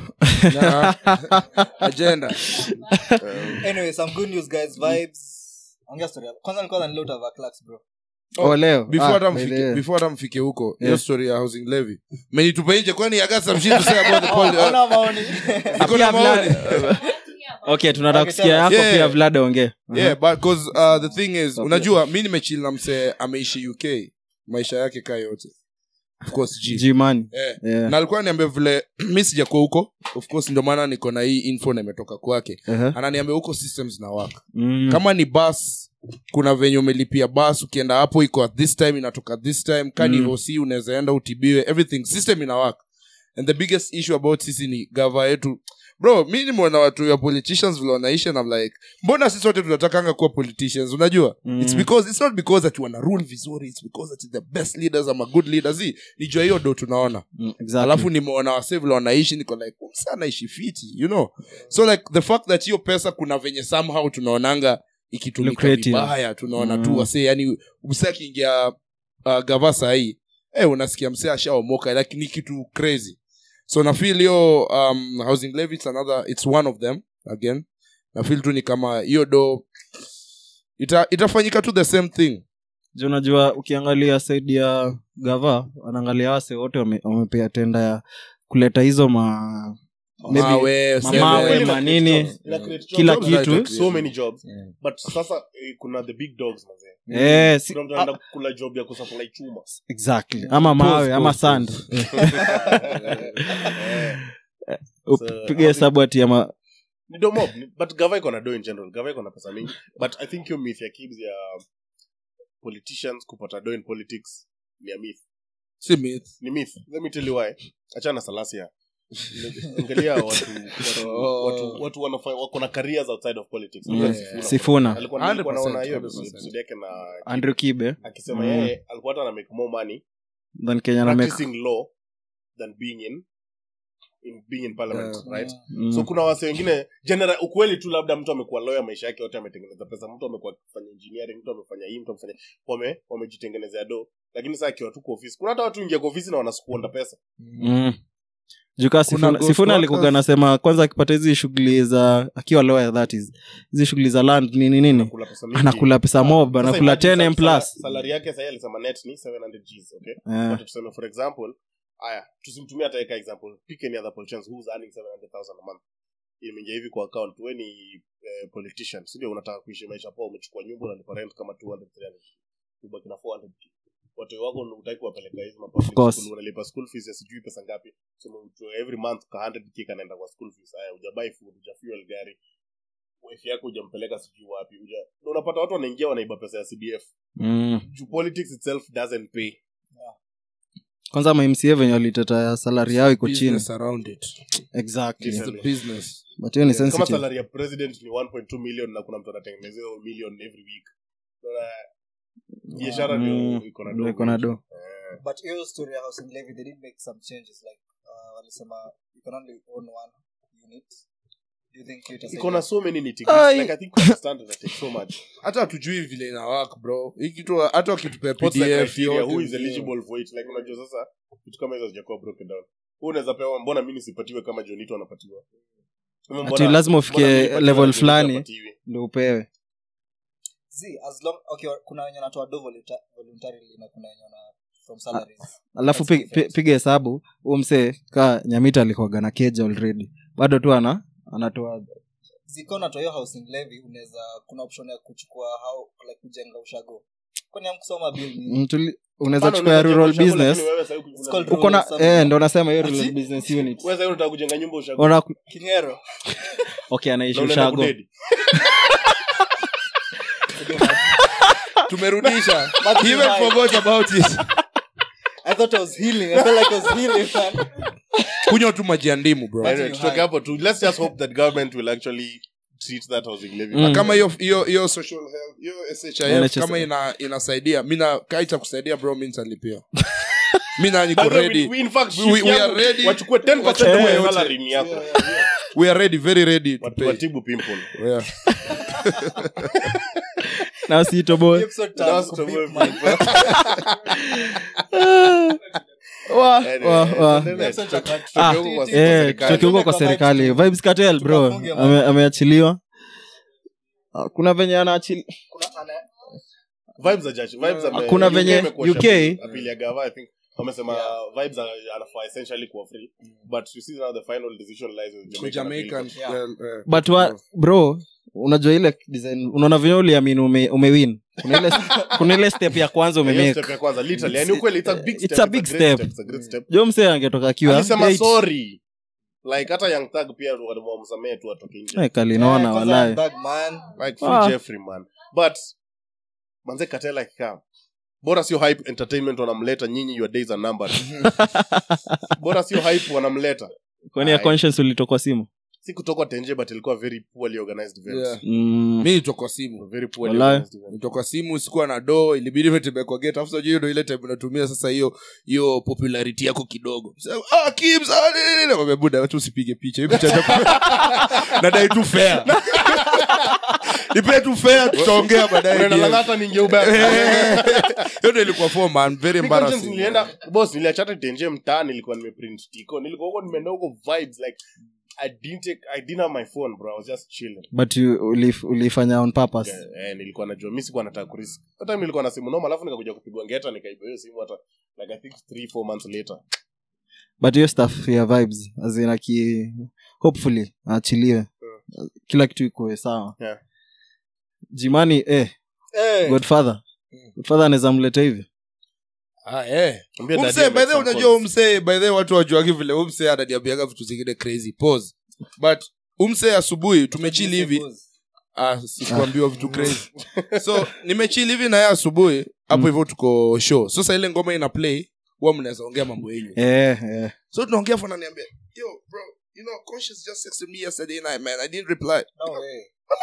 agenda. Anyway, some good news guys, vibes. Ongea story. Kwanza nilikuwa na lot of clerks bro. Oh, leo Before Ah, hata by the mfike way. before hata mfike huko hiyo Yeah. story ya housing levy menitupa nje kwani I got some shit to say about the poli- uh, Ona maoni. niko na Pia maoni. Vlad- okay tunataka Okay, kusikia yako yeah. pia Vlad ongee Yeah, but cause uh, the thing is Okay. unajua mi nimechill na msee ameishi U K maisha yake kaa yote of course G. G-man Yeah. yeah Na alikuwa niambia vile mi sijakuwa huko of course ndio maana niko na hii info na imetoka kwake. uh-huh. Ananiambia huko systems na work mm. kama ni bus kuna venye umelipia bus ukienda hapo iko at this time inatoka at this time kani Mm. hosi unaweza enda utibiwe everything system ina work. And the biggest issue about sisi ni gava yetu bro. Mi nimeona watu ya politicians vile wanaishi and I'm like mbona sisi wote tunatakanga kuwa politicians unajua. Mm. It's because it's not because that you wanna rule vizuri, it's because that the best leaders ama good leaders hii ni jua hiyo ndo tunaona. Mm, exactly. Alafu nimeona wase vile wanaishi niko like msa anaishi fiti you know. So like the fact that hiyo pesa kuna venye somehow tunaonanga ikitumika Lucrative. vibaya tunaona Mm. tu wase yani msa akiingia uh, gavasa hii eh unasikia msa ashaomoka like ni kitu crazy. So na feel hiyo um, housing levy it's another it's one of them again. Na feel tu ni kama hiyo do ita itafanyika tu the same thing. Je, unajua ukiangalia side ya gava wanaangalia wase wote wame- wamepea tenda ya kuleta hizo ma maybe Mawe, mamawe, seme. Ina manini, create jobs. Ina create jobs. kila Jobs kitu. like so many jobs. Yeah. But sasa eh, kuna the big dogs mazee. eh si, Kuna mtu anaenda kula job ya kusupply chuma. exactly ama mawe Pause, ama pause, sand Eh, upige hesabu ati ama ni do mob ni- but gava iko na do in general. Gava iko na pesa mingi. But I think your myth ya kids ya politicians kupata do in politics ni a myth. Si myth. Ni myth. Let me tell you why. Achana Salasia. Angalia watu watu Oh. watu watu wanafanya wako na careers outside of politics. Yeah. Look at Sifuna. Sifuna Alikuwa nilikuwa naona hiyo one hundred percent. episode yake na Andrew Kibe akisema Mm. yeye alikuwa hata ana make more money then Kenya na make practicing law than being in in being in parliament, Yeah. right? mm. So kuna wase wengine general ukweli tu labda mtu amekuwa lawyer maisha yake yote ametengeneza pesa, mtu amekuwa akifanya engineering, mtu amefanya hii, mtu amefanya wame wamejitengenezea do, lakini sasa akiwa tu kwa ofisi kuna hata watu ingia kwa ofisi na wanaskuonda pesa. mm. Juka Sifuna, ghost Sifuna workers. alikuwa anasema kwanza akipata hizi shughuli za akiwa lawyer that is hizi shughuli za land nini nini Anakula pesa mingi. anakula pesa mob Sasa anakula imagine ten M sal- plus salary yake sasa alisema net ni seven hundred G's, okay? Eh. But tuseme for example, aya tusimtumie hata eka example, pick any other politician who's earning seven hundred thousand a month. Imeingia hivi kwa account, wewe ni eh, politician, sio unataka kuishi maisha poa, umechukua nyumba unalipa rent kama two hundred three hundred, ubaki na four hundred. Watu wako unataka kuwapeleka hizo ma public course. school, unalipa school fees ya sijui pesa ngapi, so mtu every month ka one hundred k kanaenda kwa school fees. Aya hujabuy food, hujafuel gari, wife yako hujampeleka sijui wapi, huja na unapata watu wanaingia wanaiba pesa ya C D F. mm. Juu politics itself doesn't pay. kwanza ma M C A venye waliteta ya salary yao iko chini Business around it. exactly Yes. It's the business. but hiyo ni Kama sensitive salary ya president ni one point two million na kuna mtu anatengenezea hiyo million every week. Sasa biashara ndio Mm, iko na ndio do. iko na do Eh, But hiyo story ya housing levy, they did make some changes like uh, walisema you can only own one unit. Do you think it iko na so many nitty Ai. like I think we understand that it's so much. Hata hatujui vile ina work bro. Hii kitu hata wakitupea What's the P D F criteria? yote. Who is eligible for it? Like unajua sasa vitu kama hizo hazijakuwa broken down. Wewe unaweza pewa, mbona mimi nisipatiwe kama Jonito anapatiwa? Ama mbona- Ati lazima ufike mbona mimi nipatiwe na level Jonito fulani. hapatiwi? ndio upewe See, as long okay, kuna wenye wanatoa do volunta- voluntarily na kuna wenye wana from salaries. alafu That's pi- pi- different. piga hesabu huyu msee ka Nyamita alikuwaga na keja already bado tu ana anatoa Ziko na toyo housing levy, unaweza kuna option ya kuchukua how like kujenga ushago. Kwani hamkusoma bill ni mtuli unaweza Hapana, chukua ya unaweza rural jenga ushago, business lakini wewe sasa It's called uko uko na Something. eh ndo nasema hiyo rural Ati? business unit wewe sasa unataka kujenga nyumba ushago. ona Kingero? okay anaishi Na unaenda ushago kudedi. Tumerudisha. But He you even might. forgot about it. I thought I was healing. I felt like I was healing, man. Kunywa tu maji ya ndimu bro. Anyway, you tutoke hide. hapo tu. Let's just hope that government will actually treat that housing levy. Mm. Kama hiyo hiyo hiyo social health, hiyo S H I N H F S. kama ina inasaidia. Mimi na kaita kusaidia bro, mimi nitalipia. Mimi na niko By the way, ready. we- we in fact, We- we shift are yangu, ready. wachukue ten percent Wachukue ya yote. salary ni yako. We are ready, very ready to Watu pay. watibu pimple. Yeah. na sito boy Episode That's tano, the beep, way, man. wa Anyway, wa wa tuendelee. Episode cha kat- Ah, Tutoke huko kwa eh serikali. tutoke huko kwa serikali vibes cartel bro Tukafunge, man. Ame- ameachiliwa Ah, kuna venye anaachili Kuna ana- Vibes za judge, vibes za me- Kuna U K venye imekuwa U K shabi- appeal ya gava, I think wamesema vibes are anafaa essentially kuwa free, but you see now the final decision lies with Kwa Jamaican Jamaican appeal. Yeah. well, eh, but wa, bro unajua ile design unaona venye uliamini ume, umewin kuna ile kuna ile step ya kwanza Hiyo umemake step ya kwanza literally, yani ukweli it's a big It's step, a big great step. it's a great step. jo msee angetoka akiwa Alisema eight. sorry, like hata Young Thug pia wamsamehe tu atoke nje, Eh, kalinaona Eh, kwanza walai Thug, man. like free Ah. Jeffrey man, but manze Cartel akikaa bora sio hype entertainment wanamleta nyinyi, your days are numbered. Bora sio hype wanamleta, kwani ya Aye. conscience ulitokwa simu si kutoka tenje, but ilikuwa very poorly organized events. yeah. mm. mi nitoka simu Very poorly Walai. organized events. nitoka simu sikuwa na do ilibidi metembea kwa gate after hiyo ndo ile time unatumia sasa hiyo hiyo popularity yako kidogo Sasa, ah Kibz ah nini, nini. Wamebuda watu usipige picha hiyo picha yako nadai tu fair nipe tu fair tutaongea baadaye Unaenda pia. Lang'ata ningeubaya. hiyo ndo ilikuwa form man very Mi conscience embarrassing nilienda boss, niliachata tenje mtaani, nilikuwa nimeprint tiko, nilikuwa huko nimeenda huko vibes, like I didn't take, I didn't have my phone bro, I was just chilling. but you ulif, ulifanya on purpose Yeah, eh, nilikuwa najua mimi sikuwa nataka kurisk. Hata time nilikuwa na simu noma, alafu nikakuja kupigwa ngeta, nikaiba hiyo simu hata like I think three four months later. but hiyo stuff ya vibes azina ki hopefully aachiliwe kila kitu iko sawa Yeah. jimani eh Eh, godfather godfather anaweza mleta hivi ah eh Mwambie daddy umse by amake the some unajua calls. umse by the watu wajuagi vile umse ananiambiaga vitu zingine crazy pause but umse asubuhi tumechili hivi ah sikuambiwa vitu crazy so nimechili hivi na yeye asubuhi hapo hivyo tuko show sasa ile ngoma ina play huwa mnaweza ongea mambo yenu eh eh so tunaongea fana niambia yo bro you know Conscious just texted me yesterday night man I didn't reply no way.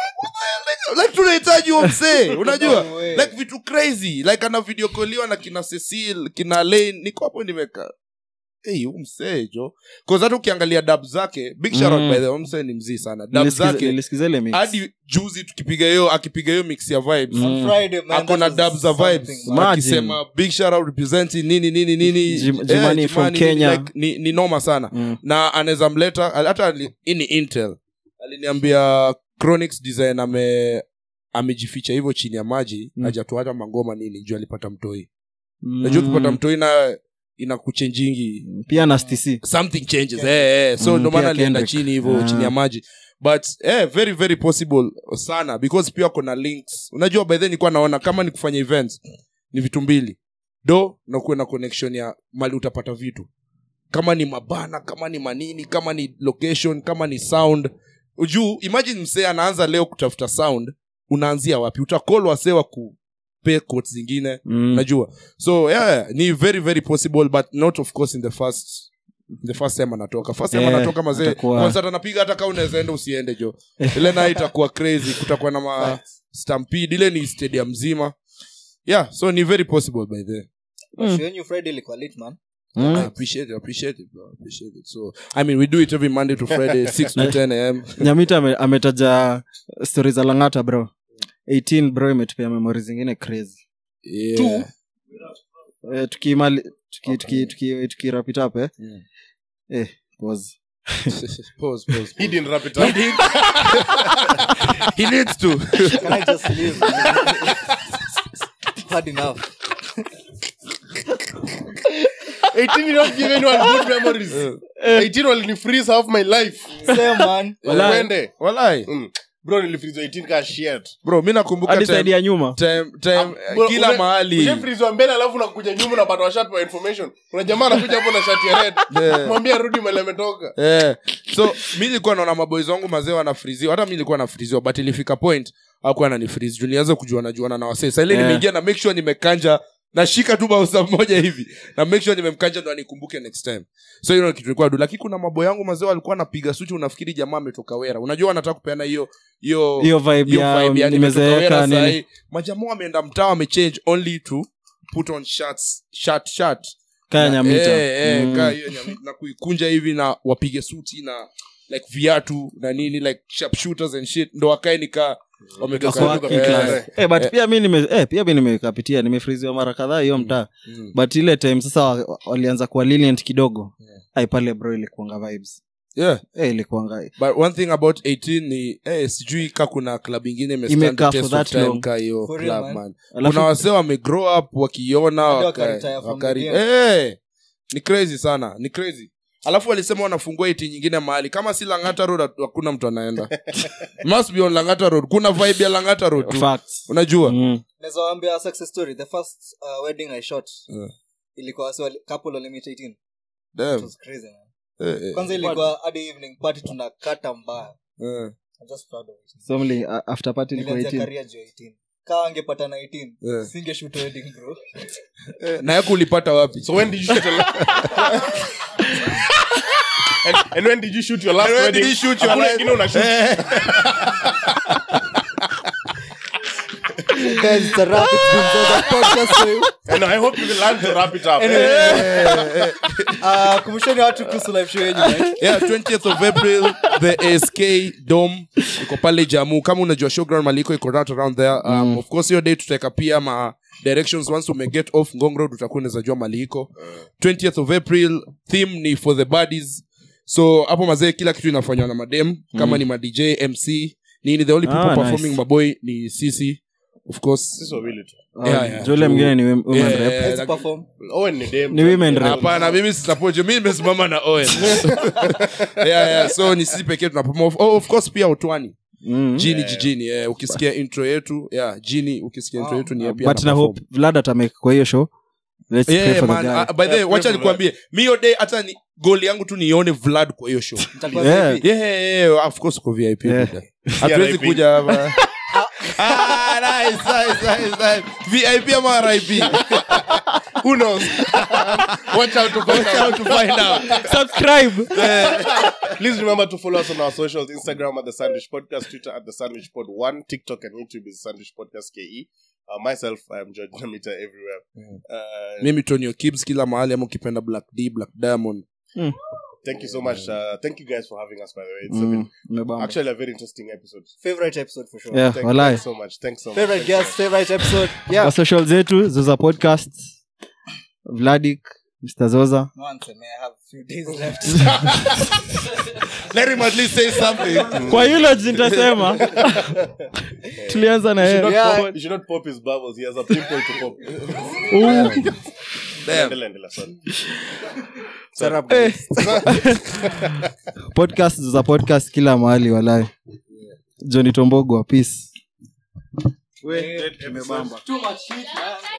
like, like tunahitaji umse unajua No way. like vitu crazy like ana video calliwa na kina Cecil kina Lane niko hapo nimekaa hey umse jo cause hata ukiangalia dub zake big shout out Mm. by the way umse ni mzee sana dub Nilisikiza- zake nilisikiza ile mix hadi juzi tukipiga hiyo akipiga hiyo mix ya vibes Mm. On Friday, man, ako na that was dub za vibes something, man. Imagine. akisema big shout out representing nini nini nini Jim- Eh, Jimani from Jimani, Kenya. like, ni, ni noma sana Mm. na anaweza mleta hata ali- ini intel aliniambia Chronix design ame amejificha hivyo chini ya maji Mm. hajatoa mangoma nini juu alipata mtoi Mm. najua kupata mtoi na inakuchenjingi pia na stc something changes eh, eh. so Mm, ndo pia maana alienda Kendrick. chini hivyo Ah. chini ya maji but eh, very very possible sana because pia kuna links unajua by then nilikuwa naona kama ni kufanya events ni vitu mbili do na kuwe na connection ya mali utapata vitu kama ni mabana kama ni manini kama ni location kama ni sound ujuu imagine msee anaanza leo kutafuta sound unaanzia wapi utakol wasee wa kupay quotes zingine Mm. najua so yeah ni very very possible but not of course in the first the first time anatoka first time Eh, anatoka mazee atakuwa- concert anapiga hata kama unaweza enda usiende jo ile nayo itakuwa crazy kutakuwa na ma stampede ile ni stadium mzima yeah so ni very possible by the But show you Friday ilikuwa lit, man. Mm. I appreciate it, appreciate it, bro. Appreciate it. So, I mean, we do it every Monday to Friday, six to ten a.m. nyamita ame- ametaja stori za langata bro eighteen bro imetupia memori zingine crazy Yeah. eh, tukimali tuki, tuki, tuki, tuki wrap it up eh Mm. eh pause Pause, pause, He pause. didn't wrap it up. He needs to. Can I just leave? Hard enough. eighteen did not give anyone good memories. eighteen will freeze half my life. Same, man. Walai. Wende. Walai. Mm. Bro, nilifreeze eighteen ka shit. Bro, mi nakumbuka hadi time, saidi ya nyuma time, time, Bro, kila ule- mahali. Ushafreeze wa mbele alafu unakuja nyuma unapata shot for information. Kuna jamaa anakuja hapo na shati ya red. Yeah. Mwambie rudi mahali ametoka. Eh, so mi nilikuwa naona maboys wangu mazee wanafriziwa hata mi nilikuwa nafriziwa but ilifika point hakuwa ananifrizi juu nilianza kujuana juana na wasee saile Yeah. nimeingia na make sure nimekanja nashika tu bausa mmoja hivi na make sure nimemkanja ndo anikumbuke next time so hiyo kitu ilikuwa du lakini kuna maboy yangu mazee walikuwa anapiga suti unafikiri jamaa ametoka wera unajua wanataka kupeana hiyo hiyo hiyo vibe hiyo ya vibe, yani nimetoka nimezeeka wera nini sahi. Majamaa wameenda mtaa wamechange only to put on shirts shirt shirt kaya nyamita eh, eh, Mm. kaa hiyo nyamita na kuikunja hivi na wapige suti na like viatu na nini like sharp shooters and shit ndo wakae nika wametoka class. Eh but pia mimi nime eh pia mimi nimekapitia nimefreeziwa mara kadhaa hiyo mtaa. But ile time sasa walianza kuwa lenient kidogo. Ai pale bro ilikuanga vibes. Yeah. Eh ilikuanga. But one thing about eighteen ni eh sijui ka kuna club nyingine imestand the test of time ka hiyo club man. Kuna wase wame grow up wakiona wakari. Eh ni crazy sana, ni crazy. Alafu walisema wanafungua iti nyingine mahali kama si Langata Road hakuna mtu anaenda. Must be on Langata Road. Kuna vibe ya Langata Road tu. Facts. Unajua? Mm. Naweza waambia success story. The first uh, wedding I shot. Yeah. Ilikuwa so couple limit eighteen. Damn. It was crazy man. Eh, eh, kwanza ilikuwa hadi evening party tunakata mbaya. Yeah. I'm just proud of it. So many uh, after party ilikuwa eighteen. eighteen. Kama angepata na eighteen, yeah. Singe shoot wedding bro. Na yako ulipata wapi? So when did you shoot your last and, and when did you shoot your last and when wedding? Did you shoot your last wedding? Guys, it's a wrap. It's been the podcast for you. And I hope you will learn to wrap it up. Anyway, uh, kumshoni watu kuhusu live show yenu, right? Yeah, twentieth of April, the A S K Dome iko pale Jamu. Kama unajua showground Maliko iko right around there. Um, mm. Of course, your day tutaweka pia ma directions once we get off Ngong Road utakuwa unaweza jua Maliko. twentieth of April, theme ni for the buddies. So hapo mazee kila kitu inafanywa na madem kama mm. ni ma D J, M C, nini the only people ah, performing nice. Maboy ni sisi. Of course sisi wawili tu. Um, yeah, yeah. Jole mwingine ni women yeah, rep. Let's like, perform. Owen ni dem. Ni women rep. Hapana mimi support mimi nimesimama na Owen. Yeah yeah so ni sisi pekee tunaperform. Oh of course pia Utwani. Mm. Gini yeah. Gini yeah. Ukisikia intro yetu yeah Gini ukisikia intro yetu ni pia. But na hope Vlad atamake kwa hiyo show. Let's yeah, pray for man, the guy. Uh, by the way wacha nikwambie mi yo day hata ni goal yangu tu nione Vlad kwa hiyo show. Yeah. Yeah, yeah of course kwa V I P. Hatuwezi kuja hapa. Ah, nice, nice, nice, nice. V I P ama R I P? Who knows? Watch out to find Watch out. out to find out. Subscribe. Uh, please remember to follow us on our socials: Instagram at the Sandwich Podcast, Twitter at the Sandwich Pod One, TikTok and YouTube is Sandwich Podcast K E. Uh, myself, I am George Namita everywhere. Mm. Uh, Mimi Tonyo Kibbs kila mahali ama ukipenda Black D, Black Diamond. Mm. Thank you so much. Uh, thank you guys for having us, by the way. It's mm, been actually a very interesting episode. Favorite episode for sure. Yeah, thank walai. you so much. Thanks so much. Favorite guest, favorite episode. Yeah. Kwa social zetu, Zoza Podcast, Vladik, Mister Zoza. Once, may I have a few days left. Let him at least say something. Kwa hilo jintasema. Tulianza na yeye. You should not pop his bubbles. He has a pimple to pop. Ooh. Damn. Hey. Podcast za podcast kila mahali walai. Johnny Tombogwa peace. We tumebamba. Too much shit man.